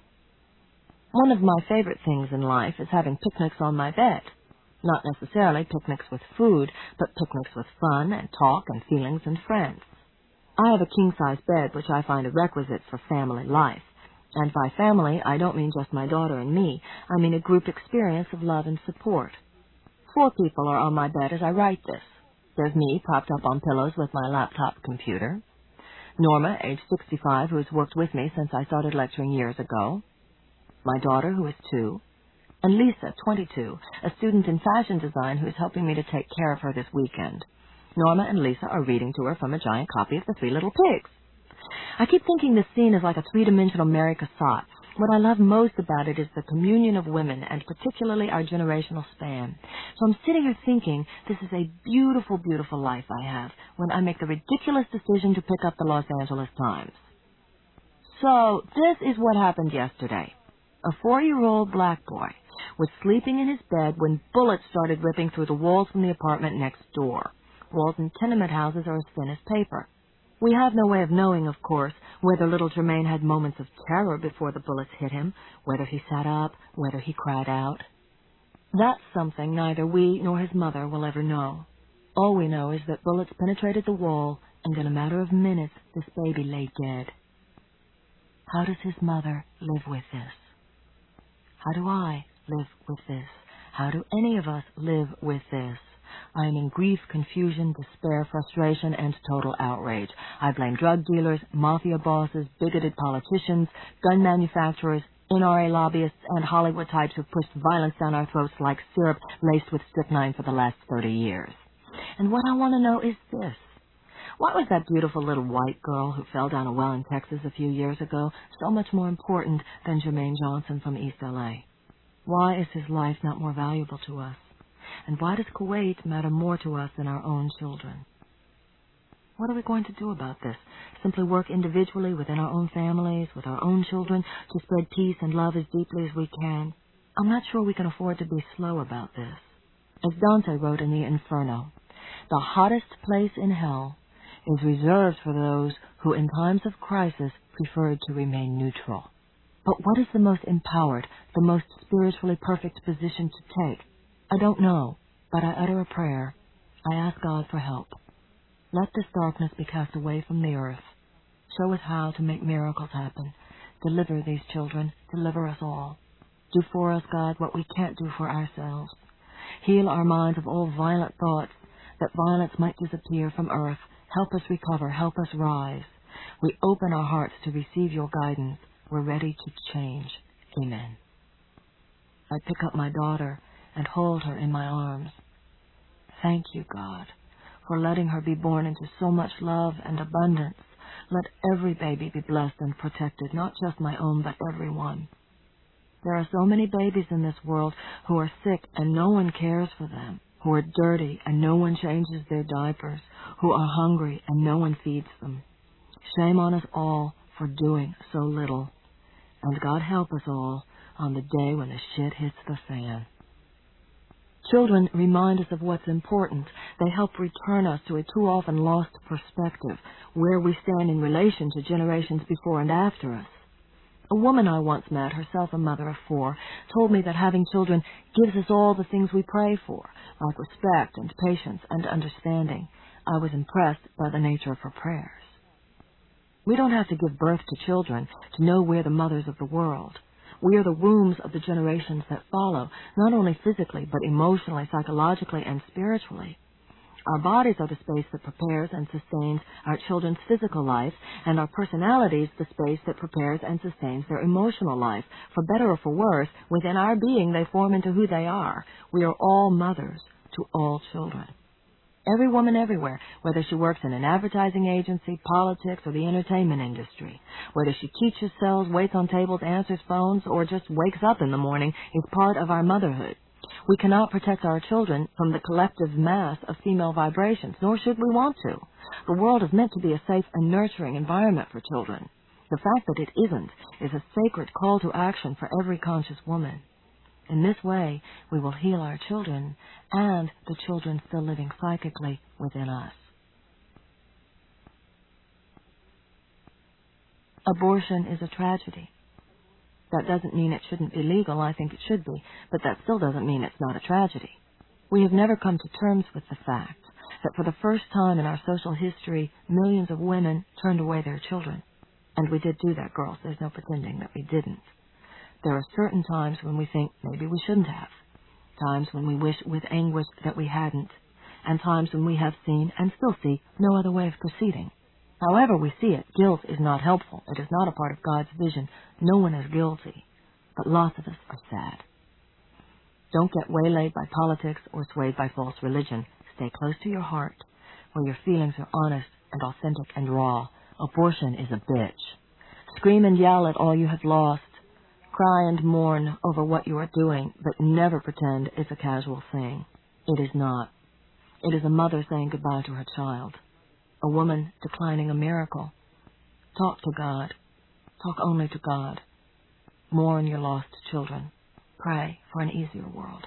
One of my favorite things in life is having picnics on my bed. Not necessarily picnics with food, but picnics with fun and talk and feelings and friends. I have a king-size bed, which I find a requisite for family life. And by family, I don't mean just my daughter and me. I mean a group experience of love and support. Four people are on my bed as I write this. There's me, propped up on pillows with my laptop computer. Norma, age sixty-five, who has worked with me since I started lecturing years ago. My daughter, who is two. And Lisa, twenty-two, a student in fashion design who is helping me to take care of her this weekend. Norma and Lisa are reading to her from a giant copy of The Three Little Pigs. I keep thinking this scene is like a three-dimensional Mary Cassatt. What I love most about it is the communion of women, and particularly our generational span. So I'm sitting here thinking, this is a beautiful, beautiful life I have when I make the ridiculous decision to pick up the Los Angeles Times. So this is what happened yesterday. A four-year-old black boy was sleeping in his bed when bullets started ripping through the walls from the apartment next door. Walls in tenement houses are as thin as paper. We have no way of knowing, of course, whether little Jermaine had moments of terror before the bullets hit him, whether he sat up, whether he cried out. That's something neither we nor his mother will ever know. All we know is that bullets penetrated the wall, and in a matter of minutes, this baby lay dead. How does his mother live with this? How do I live with this? How do any of us live with this? I am in grief, confusion, despair, frustration, and total outrage. I blame drug dealers, mafia bosses, bigoted politicians, gun manufacturers, N R A lobbyists, and Hollywood types who pushed violence down our throats like syrup laced with strychnine for the last thirty years. And what I want to know is this. Why was that beautiful little white girl who fell down a well in Texas a few years ago so much more important than Jermaine Johnson from East L A? Why is his life not more valuable to us? And why does Kuwait matter more to us than our own children? What are we going to do about this? Simply work individually within our own families, with our own children, to spread peace and love as deeply as we can? I'm not sure we can afford to be slow about this. As Dante wrote in the Inferno, the hottest place in hell is reserved for those who in times of crisis preferred to remain neutral. But what is the most empowered, the most spiritually perfect position to take? I don't know, but I utter a prayer. I ask God for help. Let this darkness be cast away from the earth. Show us how to make miracles happen. Deliver these children. Deliver us all. Do for us, God, what we can't do for ourselves. Heal our minds of all violent thoughts that violence might disappear from earth. Help us recover. Help us rise. We open our hearts to receive your guidance. We're ready to change. Amen. I pick up my daughter and hold her in my arms. Thank you, God, for letting her be born into so much love and abundance. Let every baby be blessed and protected, not just my own, but everyone. There are so many babies in this world who are sick and no one cares for them, who are dirty and no one changes their diapers, who are hungry and no one feeds them. Shame on us all for doing so little. And God help us all on the day when the shit hits the fan. Children remind us of what's important. They help return us to a too often lost perspective, where we stand in relation to generations before and after us. A woman I once met, herself a mother of four, told me that having children gives us all the things we pray for, like respect and patience and understanding. I was impressed by the nature of her prayers. We don't have to give birth to children to know we're the mothers of the world. We are the wombs of the generations that follow, not only physically, but emotionally, psychologically, and spiritually. Our bodies are the space that prepares and sustains our children's physical life, and our personalities the space that prepares and sustains their emotional life. For better or for worse, within our being they form into who they are. We are all mothers to all children. Every woman everywhere, whether she works in an advertising agency, politics, or the entertainment industry, whether she teaches, sells, waits on tables, answers phones, or just wakes up in the morning, is part of our motherhood. We cannot protect our children from the collective mass of female vibrations, nor should we want to. The world is meant to be a safe and nurturing environment for children. The fact that it isn't is a sacred call to action for every conscious woman. In this way, we will heal our children and the children still living psychically within us. Abortion is a tragedy. That doesn't mean it shouldn't be legal. I think it should be, but that still doesn't mean it's not a tragedy. We have never come to terms with the fact that for the first time in our social history, millions of women turned away their children. And we did do that, girls. There's no pretending that we didn't. There are certain times when we think maybe we shouldn't have, times when we wish with anguish that we hadn't, and times when we have seen and still see no other way of proceeding. However we see it, guilt is not helpful. It is not a part of God's vision. No one is guilty, but lots of us are sad. Don't get waylaid by politics or swayed by false religion. Stay close to your heart, where your feelings are honest and authentic and raw. Abortion is a bitch. Scream and yell at all you have lost. Cry and mourn over what you are doing, but never pretend it's a casual thing. It is not. It is a mother saying goodbye to her child. A woman declining a miracle. Talk to God. Talk only to God. Mourn your lost children. Pray for an easier world.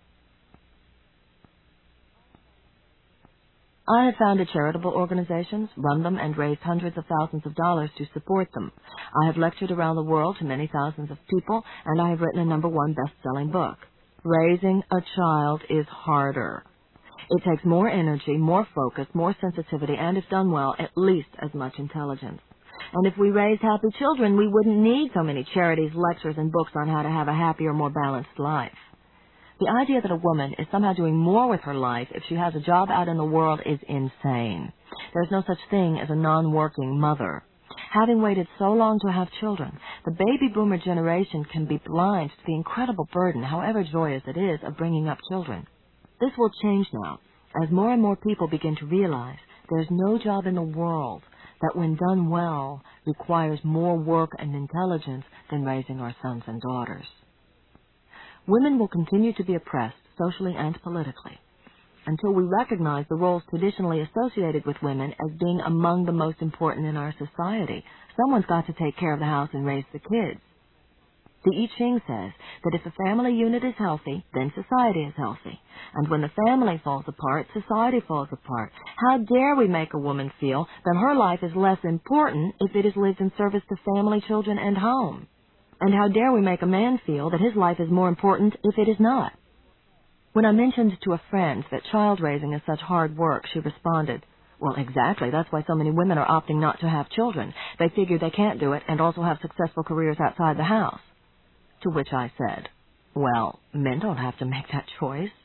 I have founded charitable organizations, run them, and raised hundreds of thousands of dollars to support them. I have lectured around the world to many thousands of people, and I have written a number one best-selling book. Raising a child is harder. It takes more energy, more focus, more sensitivity, and if done well, at least as much intelligence. And if we raised happy children, we wouldn't need so many charities, lectures, and books on how to have a happier, more balanced life. The idea that a woman is somehow doing more with her life if she has a job out in the world is insane. There's no such thing as a non-working mother. Having waited so long to have children, the baby boomer generation can be blind to the incredible burden, however joyous it is, of bringing up children. This will change now, as more and more people begin to realize there's no job in the world that, when done well, requires more work and intelligence than raising our sons and daughters. Women will continue to be oppressed, socially and politically, until we recognize the roles traditionally associated with women as being among the most important in our society. Someone's got to take care of the house and raise the kids. The I Ching says that if the family unit is healthy, then society is healthy. And when the family falls apart, society falls apart. How dare we make a woman feel that her life is less important if it is lived in service to family, children, and home? And how dare we make a man feel that his life is more important if it is not? When I mentioned to a friend that child-raising is such hard work, she responded, "Well, exactly. That's why so many women are opting not to have children. They figure they can't do it and also have successful careers outside the house." To which I said, "Well, men don't have to make that choice.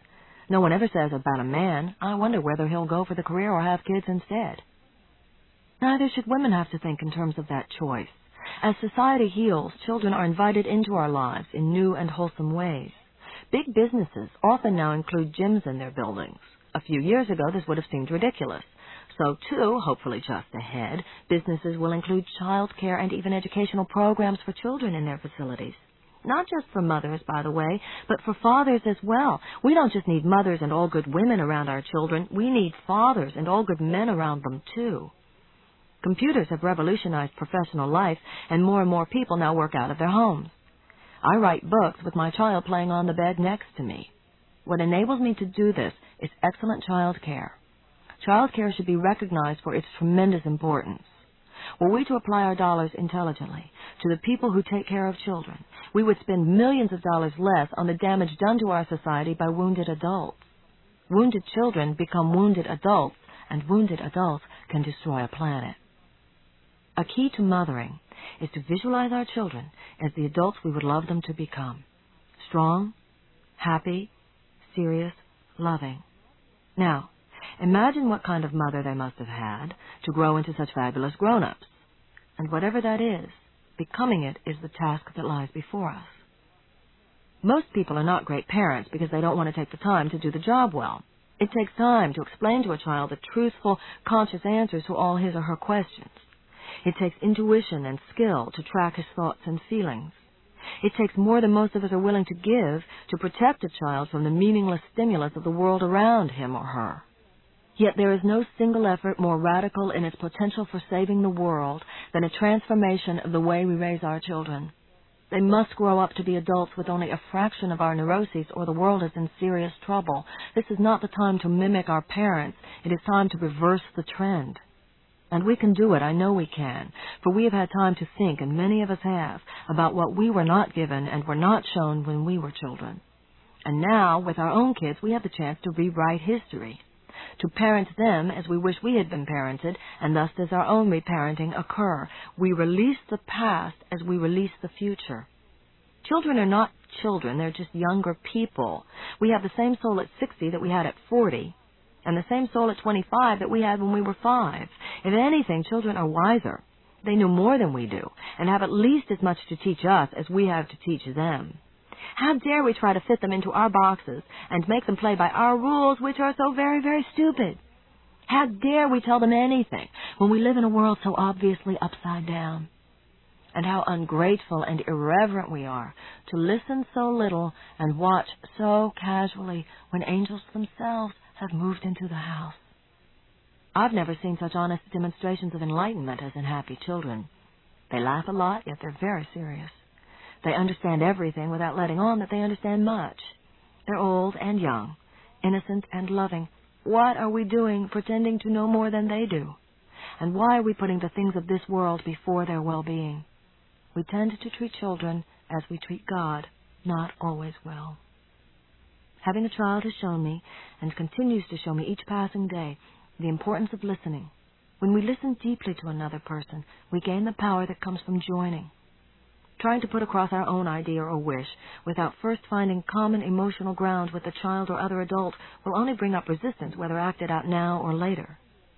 No one ever says about a man, I wonder whether he'll go for the career or have kids instead. Neither should women have to think in terms of that choice. As society heals, children are invited into our lives in new and wholesome ways. Big businesses often now include gyms in their buildings. A few years ago, this would have seemed ridiculous. So, too, hopefully just ahead, businesses will include child care and even educational programs for children in their facilities. Not just for mothers, by the way, but for fathers as well. We don't just need mothers and all good women around our children. We need fathers and all good men around them, too. Computers have revolutionized professional life, and more and more people now work out of their homes. I write books with my child playing on the bed next to me. What enables me to do this is excellent child care. Child care should be recognized for its tremendous importance. Were we to apply our dollars intelligently to the people who take care of children, we would spend millions of dollars less on the damage done to our society by wounded adults. Wounded children become wounded adults, and wounded adults can destroy a planet. A key to mothering is to visualize our children as the adults we would love them to become. Strong, happy, serious, loving. Now, imagine what kind of mother they must have had to grow into such fabulous grown-ups. And whatever that is, becoming it is the task that lies before us. Most people are not great parents because they don't want to take the time to do the job well. It takes time to explain to a child the truthful, conscious answers to all his or her questions. It takes intuition and skill to track his thoughts and feelings. It takes more than most of us are willing to give to protect a child from the meaningless stimulus of the world around him or her. Yet there is no single effort more radical in its potential for saving the world than a transformation of the way we raise our children. They must grow up to be adults with only a fraction of our neuroses, or the world is in serious trouble. This is not the time to mimic our parents. It is time to reverse the trend. And we can do it, I know we can, for we have had time to think, and many of us have, about what we were not given and were not shown when we were children. And now, with our own kids, we have the chance to rewrite history, to parent them as we wish we had been parented, and thus does our own reparenting occur. We release the past as we release the future. Children are not children, they're just younger people. We have the same soul at sixty that we had at forty, and the same soul at twenty-five that we had when we were five. If anything, children are wiser. They know more than we do, and have at least as much to teach us as we have to teach them. How dare we try to fit them into our boxes and make them play by our rules, which are so very, very stupid? How dare we tell them anything when we live in a world so obviously upside down? And how ungrateful and irreverent we are to listen so little and watch so casually when angels themselves have moved into the house. I've never seen such honest demonstrations of enlightenment as in happy children. They laugh a lot, yet they're very serious. They understand everything without letting on that they understand much. They're old and young, innocent and loving. What are we doing pretending to know more than they do? And why are we putting the things of this world before their well-being? We tend to treat children as we treat God, not always well. Having a child has shown me, and continues to show me each passing day, the importance of listening. When we listen deeply to another person, we gain the power that comes from joining. Trying to put across our own idea or wish without first finding common emotional ground with the child or other adult will only bring up resistance, whether acted out now or later.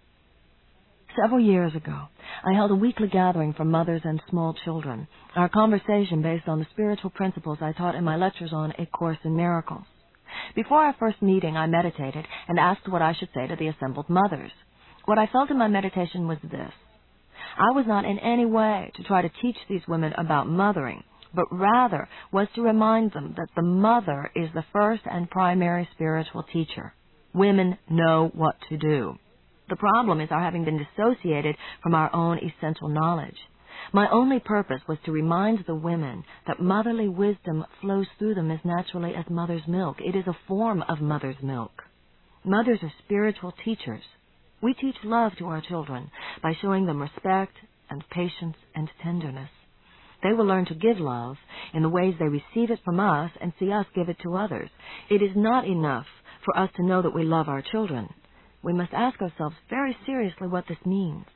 Several years ago, I held a weekly gathering for mothers and small children, our conversation based on the spiritual principles I taught in my lectures on A Course in Miracles. Before our first meeting, I meditated and asked what I should say to the assembled mothers. What I felt in my meditation was this. I was not in any way to try to teach these women about mothering, but rather was to remind them that the mother is the first and primary spiritual teacher. Women know what to do. The problem is our having been dissociated from our own essential knowledge. My only purpose was to remind the women that motherly wisdom flows through them as naturally as mother's milk. It is a form of mother's milk. Mothers are spiritual teachers. We teach love to our children by showing them respect and patience and tenderness. They will learn to give love in the ways they receive it from us and see us give it to others. It is not enough for us to know that we love our children. We must ask ourselves very seriously what this means.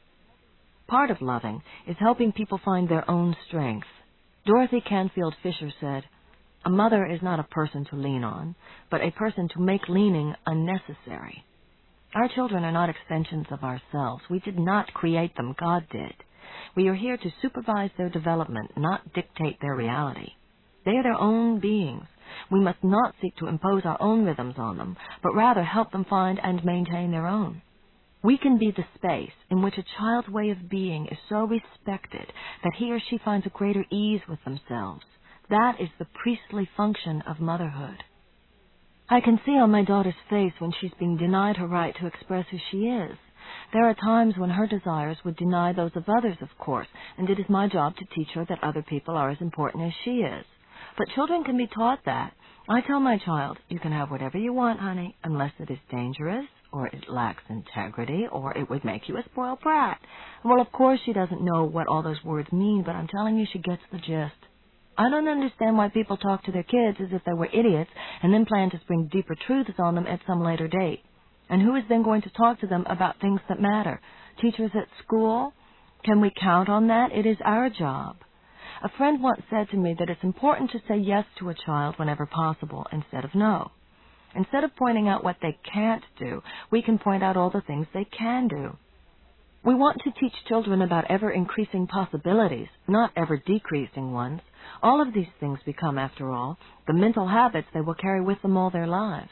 Part of loving is helping people find their own strength. Dorothy Canfield Fisher said, A mother is not a person to lean on, but a person to make leaning unnecessary. Our children are not extensions of ourselves. We did not create them. God did. We are here to supervise their development, not dictate their reality. They are their own beings. We must not seek to impose our own rhythms on them, but rather help them find and maintain their own. We can be the space in which a child's way of being is so respected that he or she finds a greater ease with themselves. That is the priestly function of motherhood. I can see on my daughter's face when she's being denied her right to express who she is. There are times when her desires would deny those of others, of course, and it is my job to teach her that other people are as important as she is. But children can be taught that. I tell my child, you can have whatever you want, honey, unless it is dangerous, or it lacks integrity, or it would make you a spoiled brat. Well, of course she doesn't know what all those words mean, but I'm telling you she gets the gist. I don't understand why people talk to their kids as if they were idiots and then plan to spring deeper truths on them at some later date. And who is then going to talk to them about things that matter? Teachers at school? Can we count on that? It is our job. A friend once said to me that it's important to say yes to a child whenever possible instead of no. Instead of pointing out what they can't do, we can point out all the things they can do. We want to teach children about ever-increasing possibilities, not ever-decreasing ones. All of these things become, after all, the mental habits they will carry with them all their lives.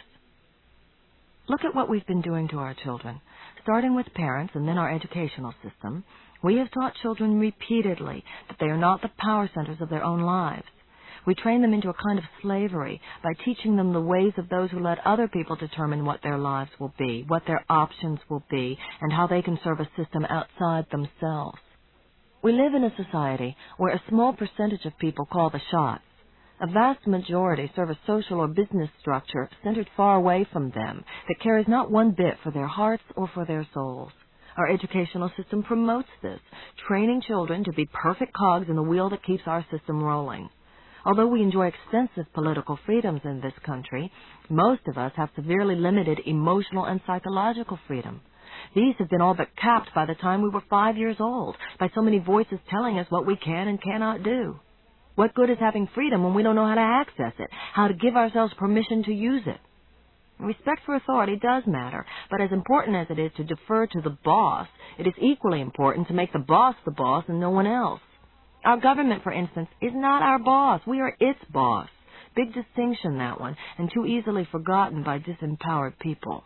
Look at what we've been doing to our children. Starting with parents and then our educational system, we have taught children repeatedly that they are not the power centers of their own lives. We train them into a kind of slavery by teaching them the ways of those who let other people determine what their lives will be, what their options will be, and how they can serve a system outside themselves. We live in a society where a small percentage of people call the shots. A vast majority serve a social or business structure centered far away from them that cares not one bit for their hearts or for their souls. Our educational system promotes this, training children to be perfect cogs in the wheel that keeps our system rolling. Although we enjoy extensive political freedoms in this country, most of us have severely limited emotional and psychological freedom. These have been all but capped by the time we were five years old, by so many voices telling us what we can and cannot do. What good is having freedom when we don't know how to access it, how to give ourselves permission to use it? Respect for authority does matter, but as important as it is to defer to the boss, it is equally important to make the boss the boss and no one else. Our government, for instance, is not our boss. We are its boss. Big distinction, that one, and too easily forgotten by disempowered people.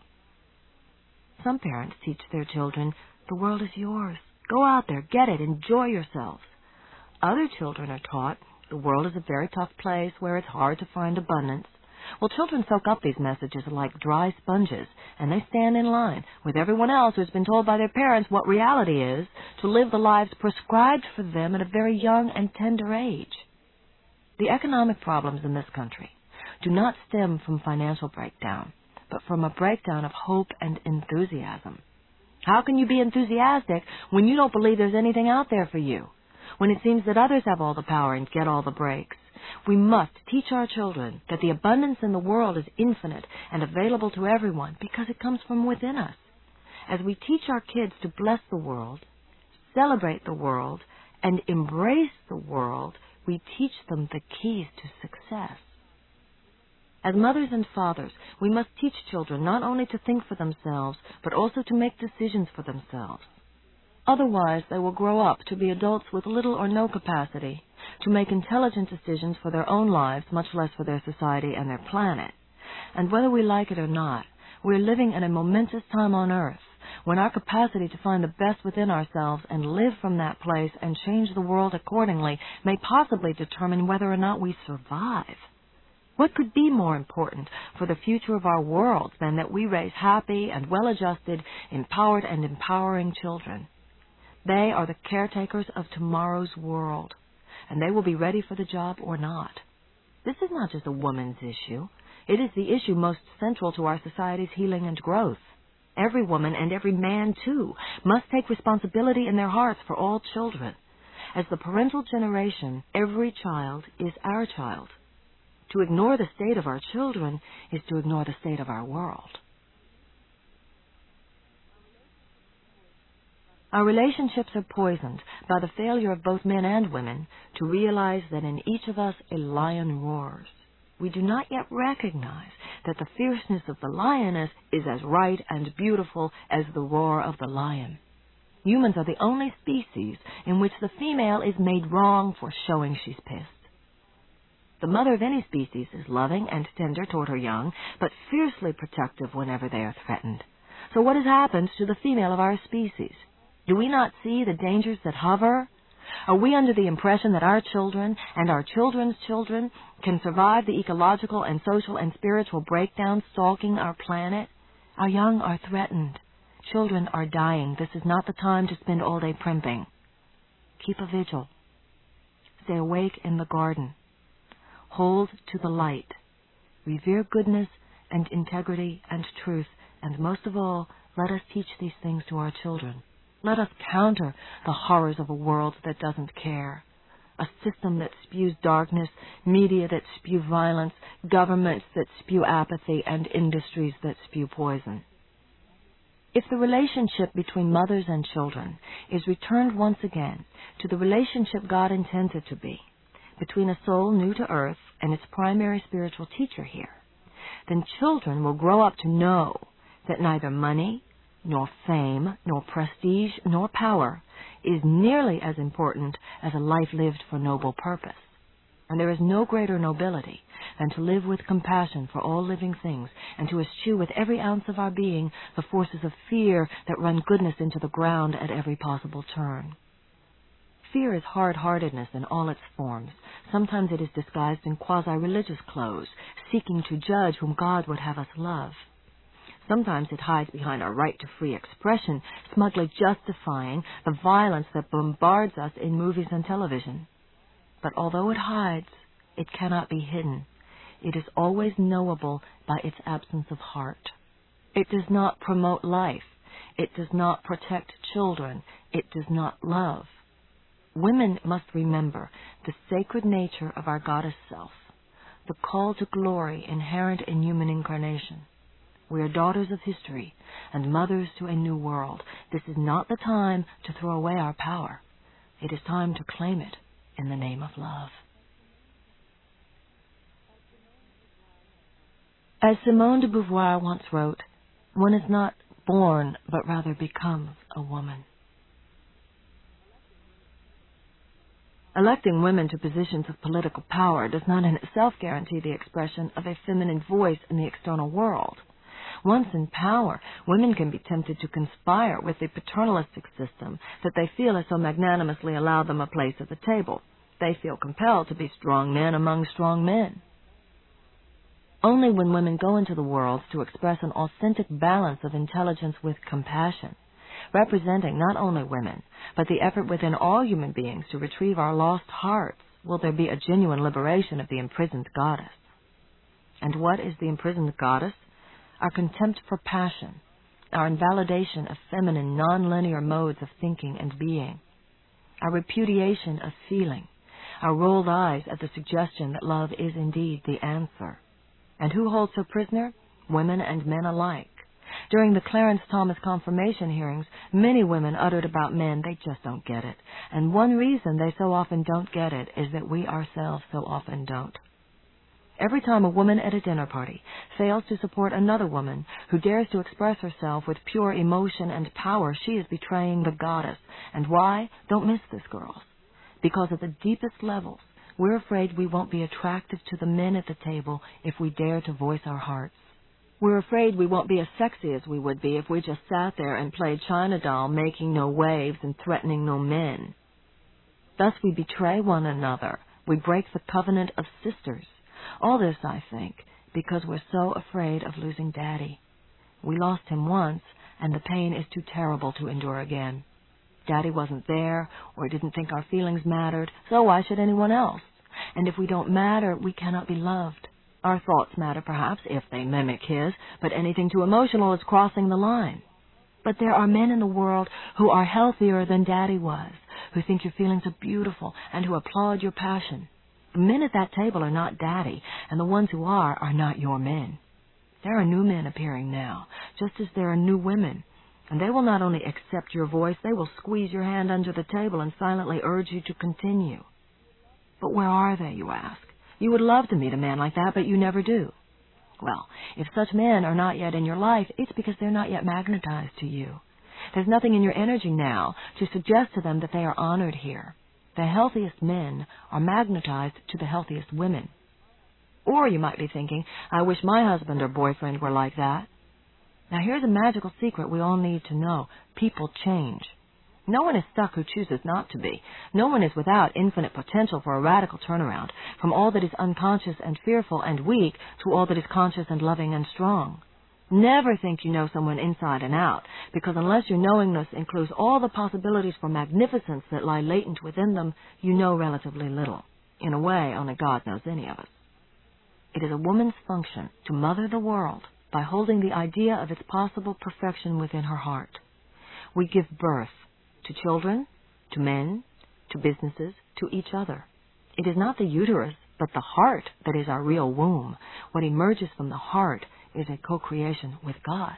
Some parents teach their children, the world is yours. Go out there, get it, enjoy yourselves. Other children are taught, the world is a very tough place where it's hard to find abundance. Well, children soak up these messages like dry sponges, and they stand in line with everyone else who's been told by their parents what reality is to live the lives prescribed for them at a very young and tender age. The economic problems in this country do not stem from financial breakdown, but from a breakdown of hope and enthusiasm. How can you be enthusiastic when you don't believe there's anything out there for you? When it seems that others have all the power and get all the breaks? We must teach our children that the abundance in the world is infinite and available to everyone because it comes from within us. As we teach our kids to bless the world, celebrate the world, and embrace the world, we teach them the keys to success. As mothers and fathers, we must teach children not only to think for themselves, but also to make decisions for themselves. Otherwise, they will grow up to be adults with little or no capacity to make intelligent decisions for their own lives, much less for their society and their planet. And whether we like it or not, we're living in a momentous time on Earth when our capacity to find the best within ourselves and live from that place and change the world accordingly may possibly determine whether or not we survive. What could be more important for the future of our world than that we raise happy and well-adjusted, empowered and empowering children? They are the caretakers of tomorrow's world, and they will be ready for the job or not. This is not just a woman's issue. It is the issue most central to our society's healing and growth. Every woman, and every man too, must take responsibility in their hearts for all children. As the parental generation, every child is our child. To ignore the state of our children is to ignore the state of our world. Our relationships are poisoned by the failure of both men and women to realize that in each of us a lion roars. We do not yet recognize that the fierceness of the lioness is as right and beautiful as the roar of the lion. Humans are the only species in which the female is made wrong for showing she's pissed. The mother of any species is loving and tender toward her young, but fiercely protective whenever they are threatened. So what has happened to the female of our species? Do we not see the dangers that hover? Are we under the impression that our children and our children's children can survive the ecological and social and spiritual breakdown stalking our planet? Our young are threatened. Children are dying. This is not the time to spend all day primping. Keep a vigil. Stay awake in the garden. Hold to the light. Revere goodness and integrity and truth. And most of all, let us teach these things to our children. Let us counter the horrors of a world that doesn't care. A system that spews darkness, media that spew violence, governments that spew apathy, and industries that spew poison. If the relationship between mothers and children is returned once again to the relationship God intends it to be, between a soul new to earth and its primary spiritual teacher here, then children will grow up to know that neither money, nor fame, nor prestige, nor power is nearly as important as a life lived for noble purpose. And there is no greater nobility than to live with compassion for all living things and to eschew with every ounce of our being the forces of fear that run goodness into the ground at every possible turn. Fear is hard-heartedness in all its forms. Sometimes it is disguised in quasi-religious clothes, seeking to judge whom God would have us love. Sometimes it hides behind our right to free expression, smugly justifying the violence that bombards us in movies and television. But although it hides, it cannot be hidden. It is always knowable by its absence of heart. It does not promote life. It does not protect children. It does not love. Women must remember the sacred nature of our goddess self, the call to glory inherent in human incarnation. We are daughters of history and mothers to a new world. This is not the time to throw away our power. It is time to claim it in the name of love. As Simone de Beauvoir once wrote, one is not born, but rather becomes a woman. Electing women to positions of political power does not in itself guarantee the expression of a feminine voice in the external world. Once in power, women can be tempted to conspire with the paternalistic system that they feel has so magnanimously allowed them a place at the table. They feel compelled to be strong men among strong men. Only when women go into the world to express an authentic balance of intelligence with compassion, representing not only women, but the effort within all human beings to retrieve our lost hearts, will there be a genuine liberation of the imprisoned goddess. And what is the imprisoned goddess? Our contempt for passion, our invalidation of feminine, non-linear modes of thinking and being, our repudiation of feeling, our rolled eyes at the suggestion that love is indeed the answer. And who holds her prisoner? Women and men alike. During the Clarence Thomas confirmation hearings, many women uttered about men they just don't get it. And one reason they so often don't get it is that we ourselves so often don't. Every time a woman at a dinner party fails to support another woman who dares to express herself with pure emotion and power, she is betraying the goddess. And why? Don't miss this, girls. Because at the deepest levels, we're afraid we won't be attractive to the men at the table if we dare to voice our hearts. We're afraid we won't be as sexy as we would be if we just sat there and played China doll, making no waves and threatening no men. Thus we betray one another. We break the covenant of sisters. All this, I think, because we're so afraid of losing Daddy. We lost him once, and the pain is too terrible to endure again. Daddy wasn't there, or didn't think our feelings mattered, so why should anyone else? And if we don't matter, we cannot be loved. Our thoughts matter, perhaps, if they mimic his, but anything too emotional is crossing the line. But there are men in the world who are healthier than Daddy was, who think your feelings are beautiful, and who applaud your passion. The men at that table are not Daddy, and the ones who are are not your men. There are new men appearing now, just as there are new women, and they will not only accept your voice, they will squeeze your hand under the table and silently urge you to continue. But where are they, you ask? You would love to meet a man like that, but you never do. Well, if such men are not yet in your life, it's because they're not yet magnetized to you. There's nothing in your energy now to suggest to them that they are honored here. The healthiest men are magnetized to the healthiest women. Or you might be thinking, I wish my husband or boyfriend were like that. Now here's a magical secret we all need to know. People change. No one is stuck who chooses not to be. No one is without infinite potential for a radical turnaround, from all that is unconscious and fearful and weak to all that is conscious and loving and strong. Never think you know someone inside and out, because unless your knowingness includes all the possibilities for magnificence that lie latent within them, you know relatively little. In a way, only God knows any of us. It is a woman's function to mother the world by holding the idea of its possible perfection within her heart. We give birth to children, to men, to businesses, to each other. It is not the uterus, but the heart that is our real womb. What emerges from the heart is a co-creation with God.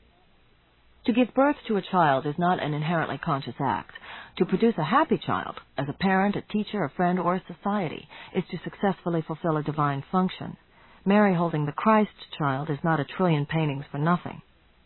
To give birth to a child is not an inherently conscious act. To produce a happy child, as a parent, a teacher, a friend, or a society, is to successfully fulfill a divine function. Mary holding the Christ child is not a trillion paintings for nothing.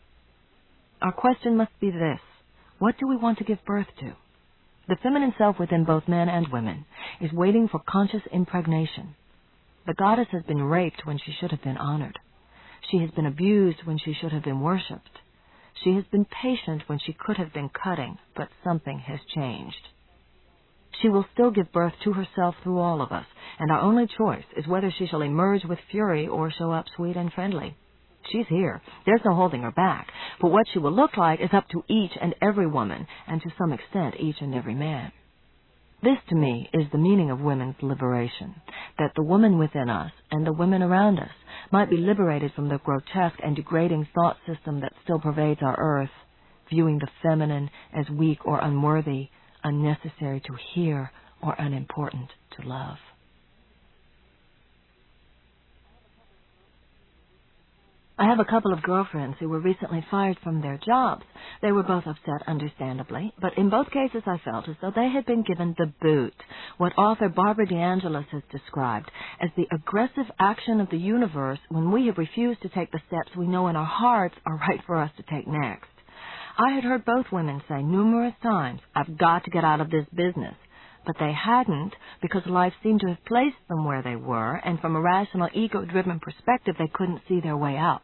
Our question must be this: what do we want to give birth to? The feminine self within both men and women is waiting for conscious impregnation. The goddess has been raped when she should have been honored. She has been abused when she should have been worshipped. She has been patient when she could have been cutting, but something has changed. She will still give birth to herself through all of us, and our only choice is whether she shall emerge with fury or show up sweet and friendly. She's here. There's no holding her back. But what she will look like is up to each and every woman, and to some extent each and every man. This, to me, is the meaning of women's liberation, that the woman within us and the women around us might be liberated from the grotesque and degrading thought system that still pervades our earth, viewing the feminine as weak or unworthy, unnecessary to hear, or unimportant to love. I have a couple of girlfriends who were recently fired from their jobs. They were both upset, understandably, but in both cases I felt as though they had been given the boot, what author Barbara DeAngelis has described as the aggressive action of the universe when we have refused to take the steps we know in our hearts are right for us to take next. I had heard both women say numerous times, I've got to get out of this business. But they hadn't, because life seemed to have placed them where they were, and from a rational, ego-driven perspective, they couldn't see their way out.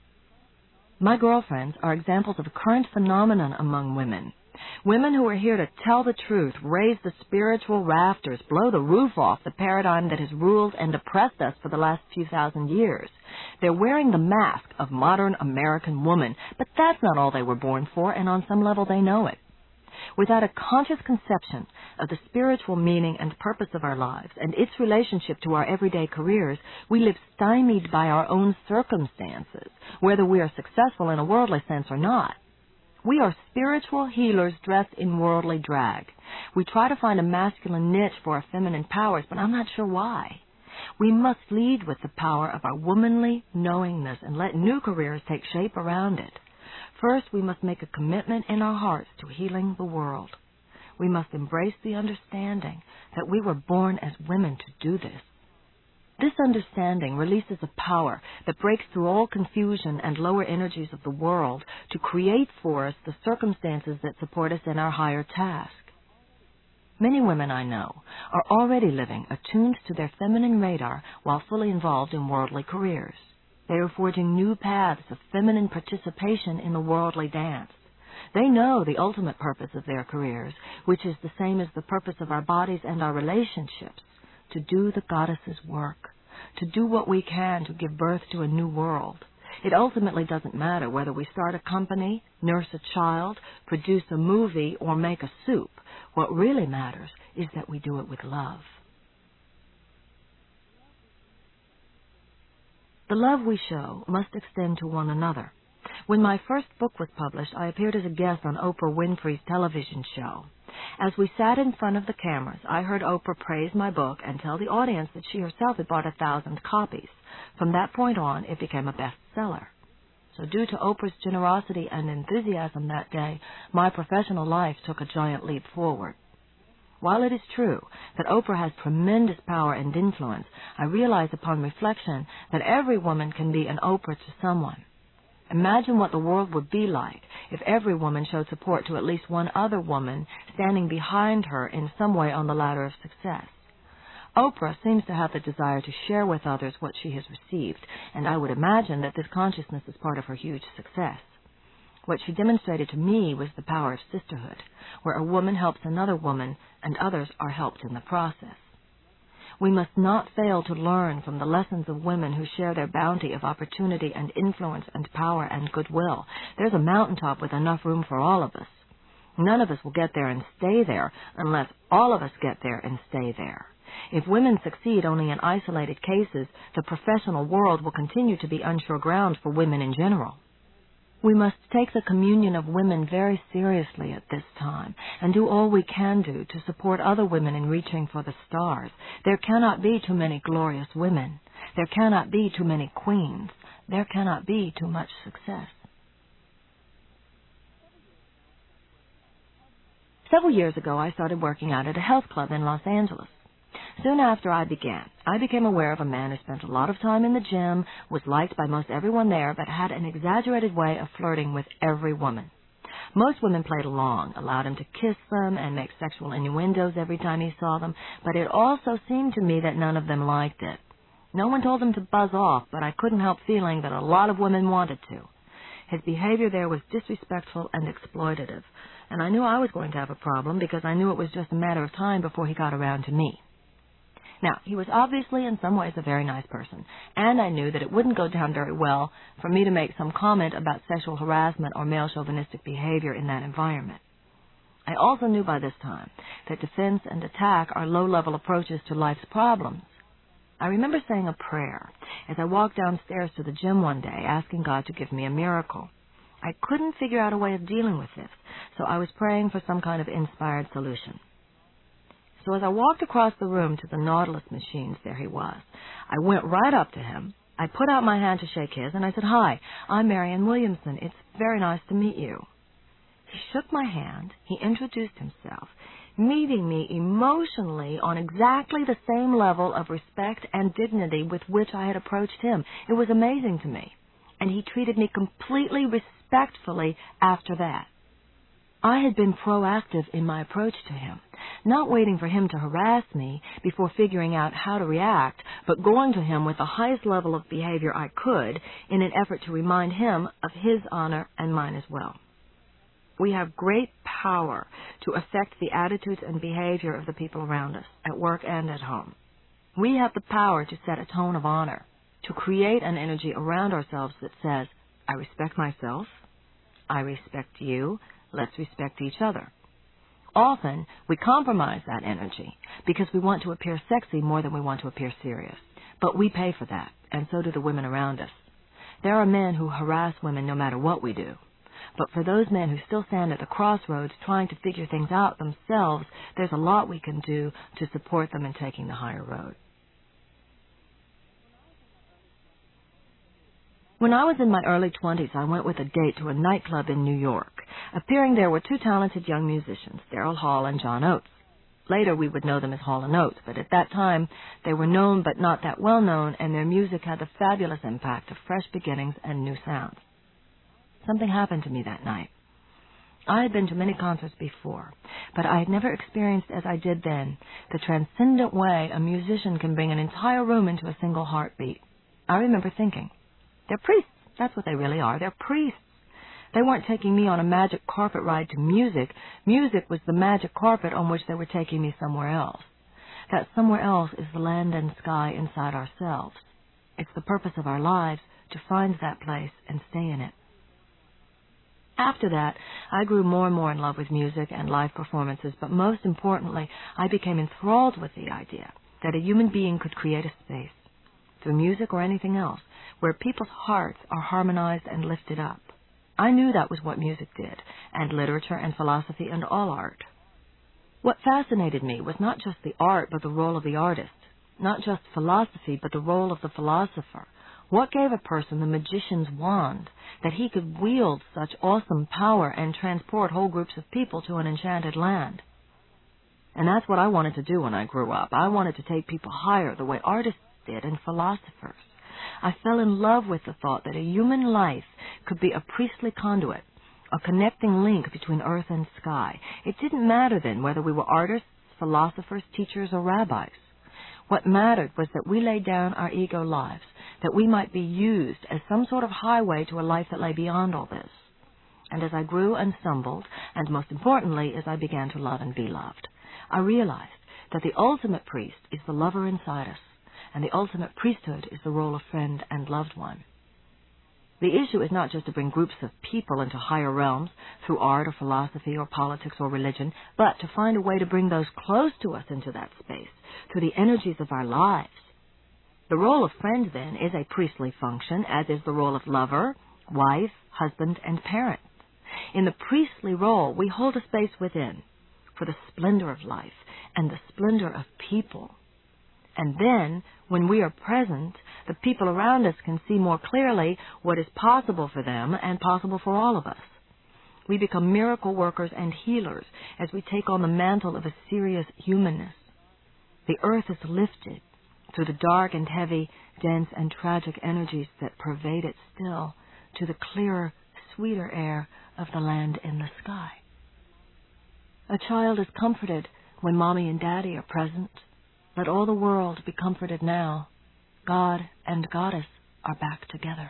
My girlfriends are examples of a current phenomenon among women. Women who are here to tell the truth, raise the spiritual rafters, blow the roof off the paradigm that has ruled and oppressed us for the last few thousand years. They're wearing the mask of modern American woman, but that's not all they were born for, and on some level they know it. Without a conscious conception of the spiritual meaning and purpose of our lives and its relationship to our everyday careers, we live stymied by our own circumstances, whether we are successful in a worldly sense or not. We are spiritual healers dressed in worldly drag. We try to find a masculine niche for our feminine powers, but I'm not sure why. We must lead with the power of our womanly knowingness and let new careers take shape around it. First, we must make a commitment in our hearts to healing the world. We must embrace the understanding that we were born as women to do this. This understanding releases a power that breaks through all confusion and lower energies of the world to create for us the circumstances that support us in our higher task. Many women I know are already living attuned to their feminine radar while fully involved in worldly careers. They are forging new paths of feminine participation in the worldly dance. They know the ultimate purpose of their careers, which is the same as the purpose of our bodies and our relationships, to do the goddess's work, to do what we can to give birth to a new world. It ultimately doesn't matter whether we start a company, nurse a child, produce a movie, or make a soup. What really matters is that we do it with love. The love we show must extend to one another. When my first book was published, I appeared as a guest on Oprah Winfrey's television show. As we sat in front of the cameras, I heard Oprah praise my book and tell the audience that she herself had bought a thousand copies. From that point on, it became a bestseller. So due to Oprah's generosity and enthusiasm that day, my professional life took a giant leap forward. While it is true that Oprah has tremendous power and influence, I realize upon reflection that every woman can be an Oprah to someone. Imagine what the world would be like if every woman showed support to at least one other woman standing behind her in some way on the ladder of success. Oprah seems to have the desire to share with others what she has received, and I would imagine that this consciousness is part of her huge success. What she demonstrated to me was the power of sisterhood, where a woman helps another woman and others are helped in the process. We must not fail to learn from the lessons of women who share their bounty of opportunity and influence and power and goodwill. There's a mountaintop with enough room for all of us. None of us will get there and stay there unless all of us get there and stay there. If women succeed only in isolated cases, the professional world will continue to be unsure ground for women in general. We must take the communion of women very seriously at this time and do all we can do to support other women in reaching for the stars. There cannot be too many glorious women. There cannot be too many queens. There cannot be too much success. Several years ago, I started working out at a health club in Los Angeles. Soon after I began, I became aware of a man who spent a lot of time in the gym, was liked by most everyone there, but had an exaggerated way of flirting with every woman. Most women played along, allowed him to kiss them and make sexual innuendos every time he saw them, but it also seemed to me that none of them liked it. No one told him to buzz off, but I couldn't help feeling that a lot of women wanted to. His behavior there was disrespectful and exploitative, and I knew I was going to have a problem because I knew it was just a matter of time before he got around to me. Now, he was obviously in some ways a very nice person, and I knew that it wouldn't go down very well for me to make some comment about sexual harassment or male chauvinistic behavior in that environment. I also knew by this time that defense and attack are low-level approaches to life's problems. I remember saying a prayer as I walked downstairs to the gym one day, asking God to give me a miracle. I couldn't figure out a way of dealing with this, so I was praying for some kind of inspired solution. So as I walked across the room to the Nautilus machines, there he was. I went right up to him. I put out my hand to shake his, and I said, "Hi, I'm Marianne Williamson. It's very nice to meet you." He shook my hand. He introduced himself, meeting me emotionally on exactly the same level of respect and dignity with which I had approached him. It was amazing to me. And he treated me completely respectfully after that. I had been proactive in my approach to him, not waiting for him to harass me before figuring out how to react, but going to him with the highest level of behavior I could in an effort to remind him of his honor and mine as well. We have great power to affect the attitudes and behavior of the people around us, at work and at home. We have the power to set a tone of honor, to create an energy around ourselves that says, "I respect myself, I respect you, let's respect each other." Often, we compromise that energy because we want to appear sexy more than we want to appear serious. But we pay for that, and so do the women around us. There are men who harass women no matter what we do. But for those men who still stand at the crossroads trying to figure things out themselves, there's a lot we can do to support them in taking the higher road. When I was in my early twenties, I went with a date to a nightclub in New York. Appearing there were two talented young musicians, Daryl Hall and John Oates. Later, we would know them as Hall and Oates, but at that time, they were known but not that well known, and their music had the fabulous impact of fresh beginnings and new sounds. Something happened to me that night. I had been to many concerts before, but I had never experienced as I did then the transcendent way a musician can bring an entire room into a single heartbeat. I remember thinking, they're priests. That's what they really are. They're priests. They weren't taking me on a magic carpet ride to music. Music was the magic carpet on which they were taking me somewhere else. That somewhere else is the land and sky inside ourselves. It's the purpose of our lives to find that place and stay in it. After that, I grew more and more in love with music and live performances, but most importantly, I became enthralled with the idea that a human being could create a space, through music or anything else, where people's hearts are harmonized and lifted up. I knew that was what music did, and literature and philosophy and all art. What fascinated me was not just the art, but the role of the artist, not just philosophy, but the role of the philosopher. What gave a person the magician's wand, that he could wield such awesome power and transport whole groups of people to an enchanted land? And that's what I wanted to do when I grew up. I wanted to take people higher the way artists did and philosophers. I fell in love with the thought that a human life could be a priestly conduit, a connecting link between earth and sky. It didn't matter then whether we were artists, philosophers, teachers, or rabbis. What mattered was that we laid down our ego lives, that we might be used as some sort of highway to a life that lay beyond all this. And as I grew and stumbled, and most importantly, as I began to love and be loved, I realized that the ultimate priest is the lover inside us, and the ultimate priesthood is the role of friend and loved one. The issue is not just to bring groups of people into higher realms through art or philosophy or politics or religion, but to find a way to bring those close to us into that space through the energies of our lives. The role of friend, then, is a priestly function, as is the role of lover, wife, husband, and parent. In the priestly role, we hold a space within for the splendor of life and the splendor of people. And then, when we are present, the people around us can see more clearly what is possible for them and possible for all of us. We become miracle workers and healers as we take on the mantle of a serious humanness. The earth is lifted through the dark and heavy, dense and tragic energies that pervade it still to the clearer, sweeter air of the land in the sky. A child is comforted when Mommy and Daddy are present. Let all the world be comforted now. God and Goddess are back together.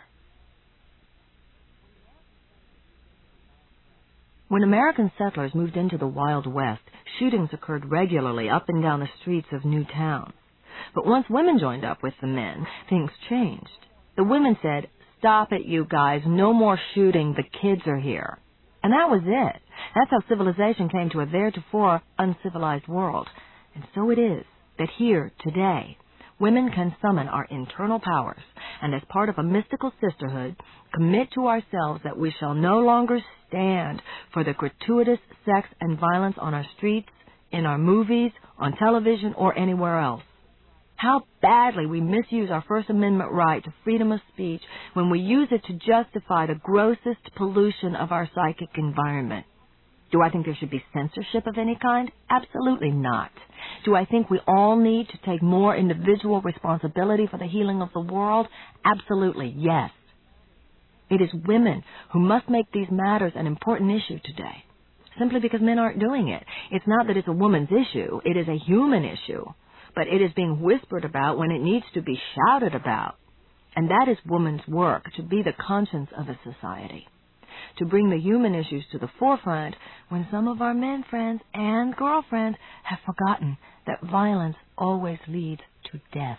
When American settlers moved into the Wild West, shootings occurred regularly up and down the streets of new towns. But once women joined up with the men, things changed. The women said, "Stop it, you guys. No more shooting. The kids are here." And that was it. That's how civilization came to a theretofore uncivilized world. And so it is that here, today, women can summon our internal powers, and as part of a mystical sisterhood, commit to ourselves that we shall no longer stand for the gratuitous sex and violence on our streets, in our movies, on television, or anywhere else. How badly we misuse our First Amendment right to freedom of speech when we use it to justify the grossest pollution of our psychic environment. Do I think there should be censorship of any kind? Absolutely not. Do I think we all need to take more individual responsibility for the healing of the world? Absolutely, yes. It is women who must make these matters an important issue today, simply because men aren't doing it. It's not that it's a woman's issue. It is a human issue. But it is being whispered about when it needs to be shouted about. And that is woman's work, to be the conscience of a society, to bring the human issues to the forefront when some of our men friends and girlfriends have forgotten that violence always leads to death.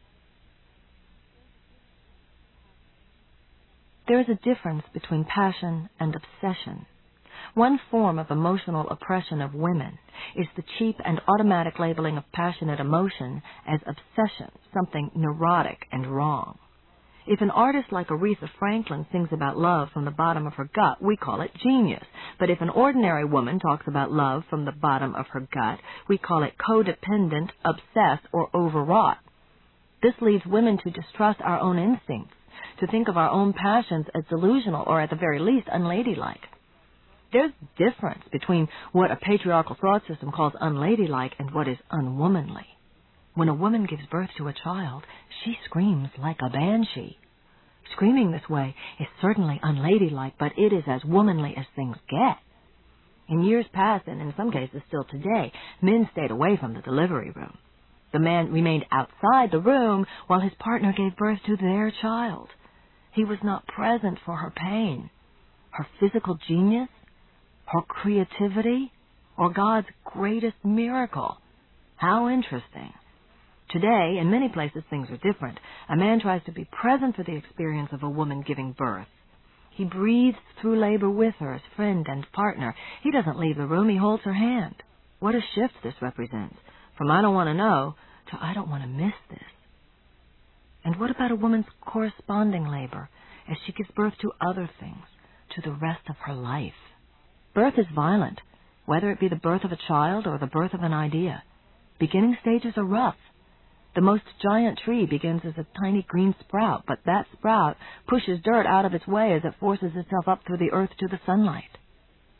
There is a difference between passion and obsession. One form of emotional oppression of women is the cheap and automatic labeling of passionate emotion as obsession, something neurotic and wrong. If an artist like Aretha Franklin sings about love from the bottom of her gut, we call it genius. But if an ordinary woman talks about love from the bottom of her gut, we call it codependent, obsessed, or overwrought. This leads women to distrust our own instincts, to think of our own passions as delusional or at the very least unladylike. There's difference between what a patriarchal thought system calls unladylike and what is unwomanly. When a woman gives birth to a child, she screams like a banshee. Screaming this way is certainly unladylike, but it is as womanly as things get. In years past, and in some cases still today, men stayed away from the delivery room. The man remained outside the room while his partner gave birth to their child. He was not present for her pain, her physical genius, her creativity, or God's greatest miracle. How interesting. Today, in many places, things are different. A man tries to be present for the experience of a woman giving birth. He breathes through labor with her as friend and partner. He doesn't leave the room. He holds her hand. What a shift this represents, from I don't want to know to I don't want to miss this. And what about a woman's corresponding labor as she gives birth to other things, to the rest of her life? Birth is violent, whether it be the birth of a child or the birth of an idea. Beginning stages are rough. The most giant tree begins as a tiny green sprout, but that sprout pushes dirt out of its way as it forces itself up through the earth to the sunlight.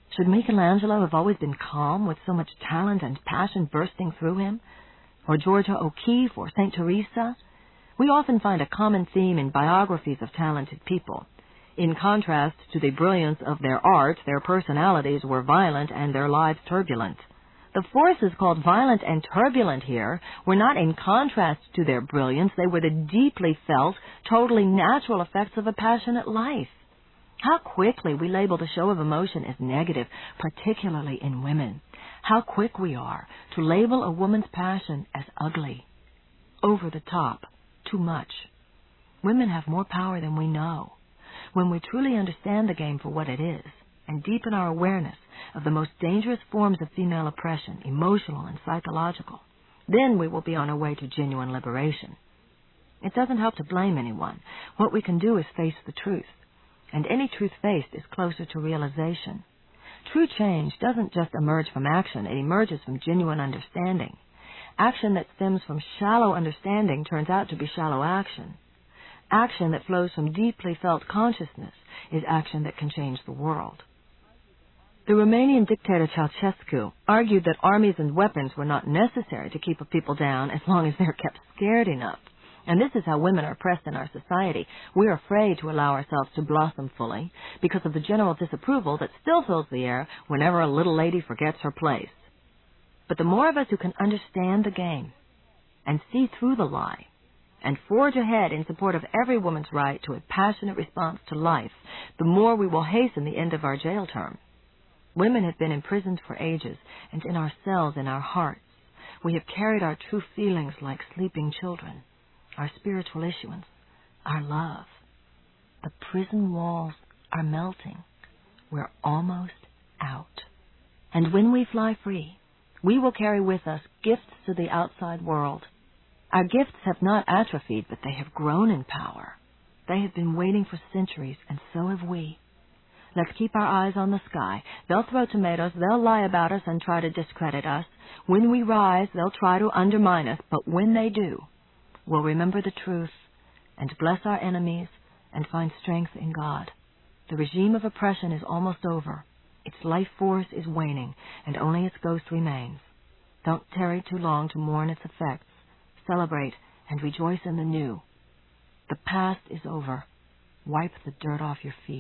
Should Michelangelo have always been calm with so much talent and passion bursting through him? Or Georgia O'Keeffe or Saint Teresa? We often find a common theme in biographies of talented people. In contrast to the brilliance of their art, their personalities were violent and their lives turbulent. The forces called violent and turbulent here were not in contrast to their brilliance. They were the deeply felt, totally natural effects of a passionate life. How quickly we label the show of emotion as negative, particularly in women. How quick we are to label a woman's passion as ugly, over the top, too much. Women have more power than we know. When we truly understand the game for what it is, and deepen our awareness of the most dangerous forms of female oppression, emotional and psychological, then we will be on our way to genuine liberation. It doesn't help to blame anyone. What we can do is face the truth. And any truth faced is closer to realization. True change doesn't just emerge from action, it emerges from genuine understanding. Action that stems from shallow understanding turns out to be shallow action. Action that flows from deeply felt consciousness is action that can change the world. The Romanian dictator Ceausescu argued that armies and weapons were not necessary to keep a people down as long as they're kept scared enough. And this is how women are oppressed in our society. We're afraid to allow ourselves to blossom fully because of the general disapproval that still fills the air whenever a little lady forgets her place. But the more of us who can understand the game and see through the lie and forge ahead in support of every woman's right to a passionate response to life, the more we will hasten the end of our jail term. Women have been imprisoned for ages, and in our cells, in our hearts, we have carried our true feelings like sleeping children. Our spiritual issuance, our love. The prison walls are melting. We're almost out. And when we fly free, we will carry with us gifts to the outside world. Our gifts have not atrophied, but they have grown in power. They have been waiting for centuries, and so have we. Let's keep our eyes on the sky. They'll throw tomatoes, they'll lie about us and try to discredit us. When we rise, they'll try to undermine us, but when they do, we'll remember the truth and bless our enemies and find strength in God. The regime of oppression is almost over. Its life force is waning, and only its ghost remains. Don't tarry too long to mourn its effects. Celebrate and rejoice in the new. The past is over. Wipe the dirt off your feet.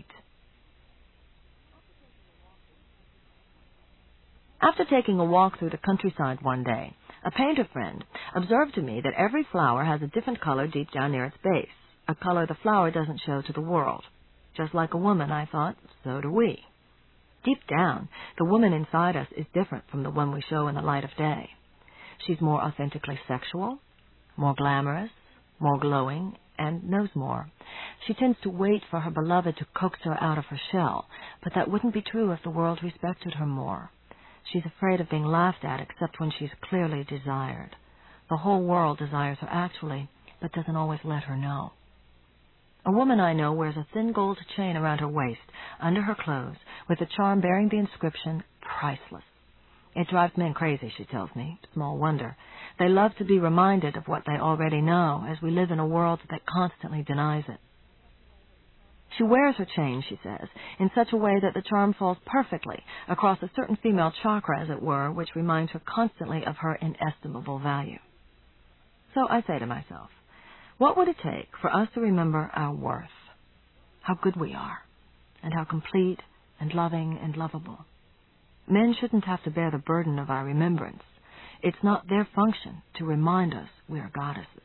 After taking a walk through the countryside one day, a painter friend observed to me that every flower has a different color deep down near its base, a color the flower doesn't show to the world. Just like a woman, I thought, so do we. Deep down, the woman inside us is different from the one we show in the light of day. She's more authentically sexual, more glamorous, more glowing, and knows more. She tends to wait for her beloved to coax her out of her shell, but that wouldn't be true if the world respected her more. She's afraid of being laughed at except when she's clearly desired. The whole world desires her actually, but doesn't always let her know. A woman I know wears a thin gold chain around her waist, under her clothes, with a charm bearing the inscription, priceless. It drives men crazy, she tells me. Small wonder. They love to be reminded of what they already know, as we live in a world that constantly denies it. She wears her chain, she says, in such a way that the charm falls perfectly across a certain female chakra, as it were, which reminds her constantly of her inestimable value. So I say to myself, what would it take for us to remember our worth, how good we are, and how complete and loving and lovable? Men shouldn't have to bear the burden of our remembrance. It's not their function to remind us we are goddesses.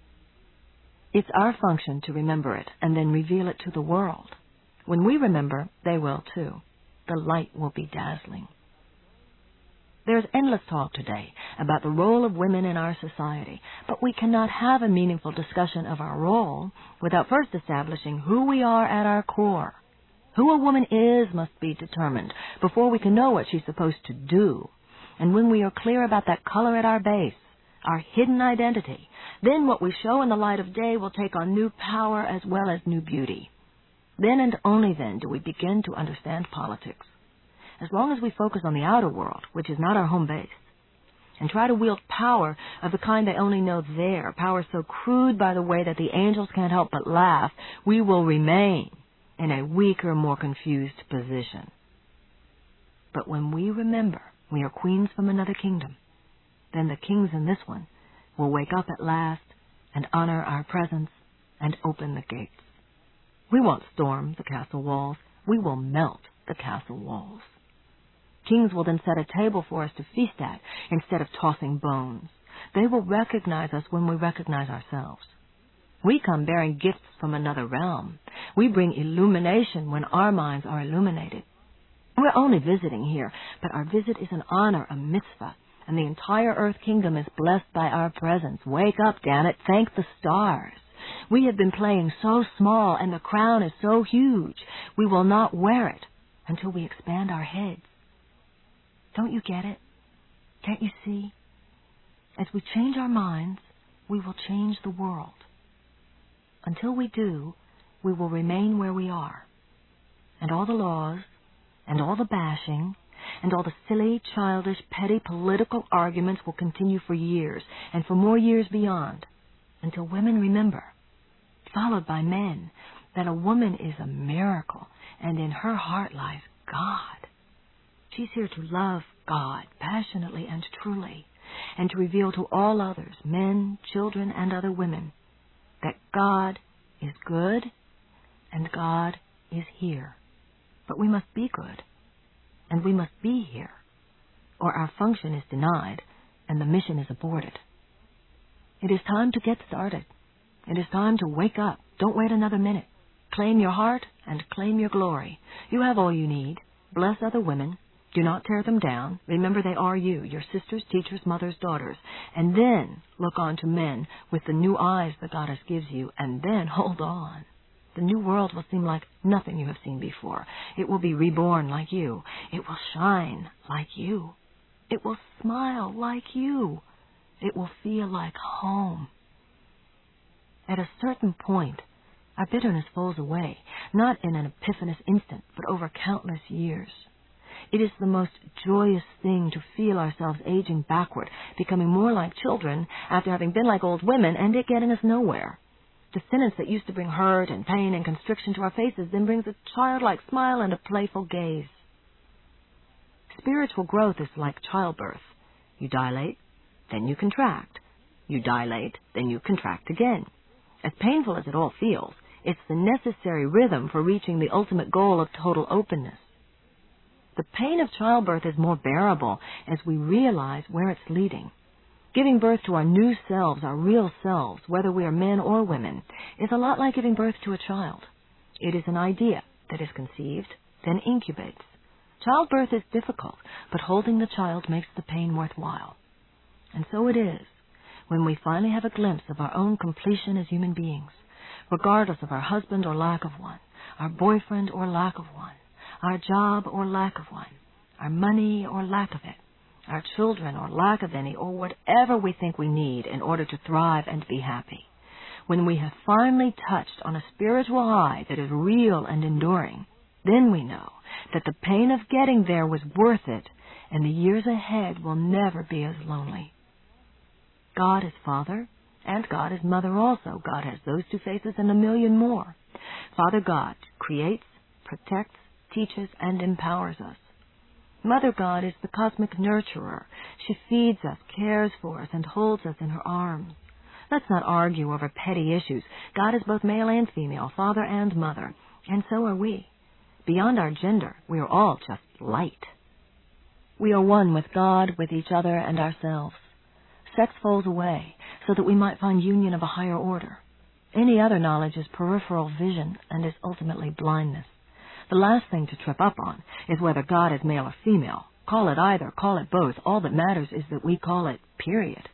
It's our function to remember it and then reveal it to the world. When we remember, they will too. The light will be dazzling. There's endless talk today about the role of women in our society, but we cannot have a meaningful discussion of our role without first establishing who we are at our core. Who a woman is must be determined before we can know what she's supposed to do. And when we are clear about that color at our base, our hidden identity, then what we show in the light of day will take on new power as well as new beauty. Then and only then do we begin to understand politics. As long as we focus on the outer world, which is not our home base, and try to wield power of the kind they only know there, power so crude by the way that the angels can't help but laugh, we will remain in a weaker, more confused position. But when we remember we are queens from another kingdom, then the kings in this one will wake up at last and honor our presence and open the gates. We won't storm the castle walls. We will melt the castle walls. Kings will then set a table for us to feast at instead of tossing bones. They will recognize us when we recognize ourselves. We come bearing gifts from another realm. We bring illumination when our minds are illuminated. We're only visiting here, but our visit is an honor, a mitzvah, and the entire earth kingdom is blessed by our presence. Wake up, damn it. Thank the stars. We have been playing so small, and the crown is so huge. We will not wear it until we expand our heads. Don't you get it? Can't you see? As we change our minds, we will change the world. Until we do, we will remain where we are. And all the laws, and all the bashing, and all the silly, childish, petty political arguments will continue for years, and for more years beyond, until women remember, followed by men, that a woman is a miracle, and in her heart lies God. She's here to love God passionately and truly, and to reveal to all others, men, children, and other women, that God is good and God is here. But we must be good, and we must be here, or our function is denied and the mission is aborted. It is time to get started. It is time to wake up. Don't wait another minute. Claim your heart and claim your glory. You have all you need. Bless other women. Do not tear them down. Remember they are you, your sisters, teachers, mothers, daughters. And then look on to men with the new eyes the goddess gives you, and then hold on. The new world will seem like nothing you have seen before. It will be reborn like you. It will shine like you. It will smile like you. It will feel like home. At a certain point, our bitterness falls away, not in an epiphanous instant, but over countless years. It is the most joyous thing to feel ourselves aging backward, becoming more like children after having been like old women, and it getting us nowhere. The sentence that used to bring hurt and pain and constriction to our faces then brings a childlike smile and a playful gaze. Spiritual growth is like childbirth. You dilate, then you contract. You dilate, then you contract again. As painful as it all feels, it's the necessary rhythm for reaching the ultimate goal of total openness. The pain of childbirth is more bearable as we realize where it's leading. Giving birth to our new selves, our real selves, whether we are men or women, is a lot like giving birth to a child. It is an idea that is conceived, then incubates. Childbirth is difficult, but holding the child makes the pain worthwhile. And so it is when we finally have a glimpse of our own completion as human beings, regardless of our husband or lack of one, our boyfriend or lack of one, our job or lack of one, our money or lack of it, our children or lack of any, or whatever we think we need in order to thrive and be happy. When we have finally touched on a spiritual high that is real and enduring, then we know that the pain of getting there was worth it, and the years ahead will never be as lonely. God is Father, and God is Mother also. God has those two faces and a million more. Father God creates, protects, teaches, and empowers us. Mother God is the cosmic nurturer. She feeds us, cares for us, and holds us in her arms. Let's not argue over petty issues. God is both male and female, father and mother, and so are we. Beyond our gender, we are all just light. We are one with God, with each other, and ourselves. Sex falls away so that we might find union of a higher order. Any other knowledge is peripheral vision and is ultimately blindness. The last thing to trip up on is whether God is male or female. Call it either, call it both. All that matters is that we call it, period.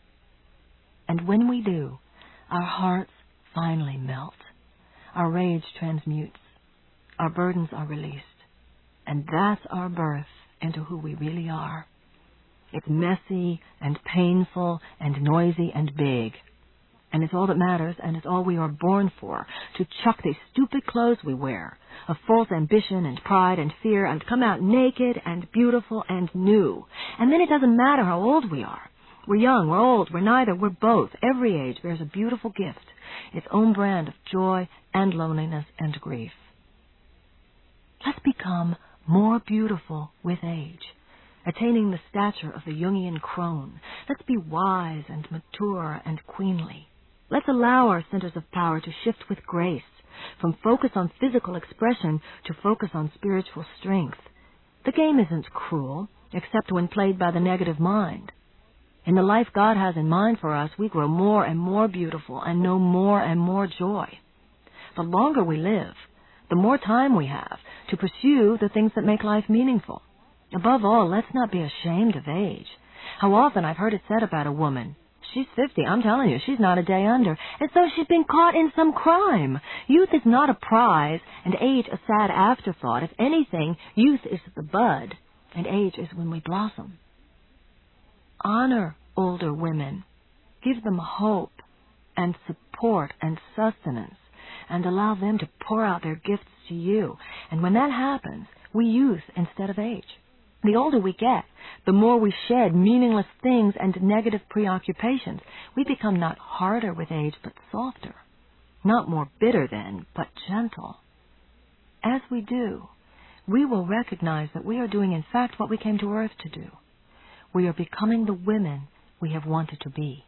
And when we do, our hearts finally melt. Our rage transmutes. Our burdens are released. And that's our birth into who we really are. It's messy and painful and noisy and big. And it's all that matters, and it's all we are born for, to chuck these stupid clothes we wear, of false ambition and pride and fear, and come out naked and beautiful and new. And then it doesn't matter how old we are. We're young, we're old, we're neither, we're both. Every age bears a beautiful gift, its own brand of joy and loneliness and grief. Let's become more beautiful with age, attaining the stature of the Jungian crone. Let's be wise and mature and queenly. Let's allow our centers of power to shift with grace, from focus on physical expression to focus on spiritual strength. The game isn't cruel, except when played by the negative mind. In the life God has in mind for us, we grow more and more beautiful and know more and more joy. The longer we live, the more time we have to pursue the things that make life meaningful. Above all, let's not be ashamed of age. How often I've heard it said about a woman, she's fifty, I'm telling you, she's not a day under, as though she's been caught in some crime. Youth is not a prize, and age a sad afterthought. If anything, youth is the bud, and age is when we blossom. Honor older women. Give them hope and support and sustenance, and allow them to pour out their gifts to you. And when that happens, we youth instead of age. The older we get, the more we shed meaningless things and negative preoccupations. We become not harder with age, but softer. Not more bitter then, but gentle. As we do, we will recognize that we are doing in fact what we came to earth to do. We are becoming the women we have wanted to be.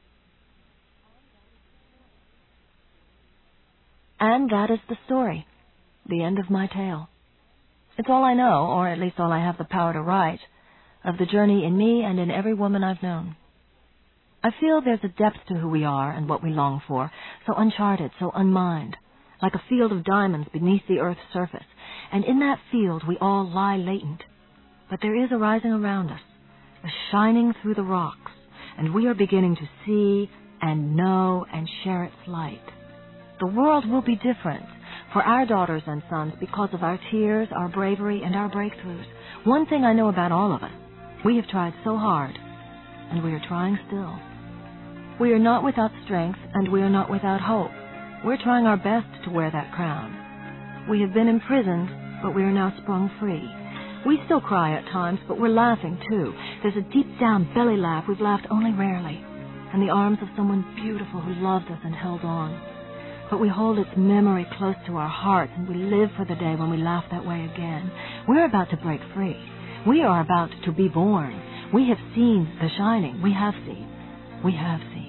And that is the story, the end of my tale. It's all I know, or at least all I have the power to write, of the journey in me and in every woman I've known. I feel there's a depth to who we are and what we long for, so uncharted, so unmined, like a field of diamonds beneath the earth's surface. And in that field we all lie latent. But there is a rising around us, a shining through the rocks, and we are beginning to see and know and share its light. The world will be different for our daughters and sons because of our tears, our bravery, and our breakthroughs. One thing I know about all of us, we have tried so hard, and we are trying still. We are not without strength, and we are not without hope. We're trying our best to wear that crown. We have been imprisoned, but we are now sprung free. We still cry at times, but we're laughing too. There's a deep-down belly laugh we've laughed only rarely, in the arms of someone beautiful who loved us and held on. But we hold its memory close to our hearts, and we live for the day when we laugh that way again. We're about to break free. We are about to be born. We have seen the shining. We have seen. We have seen.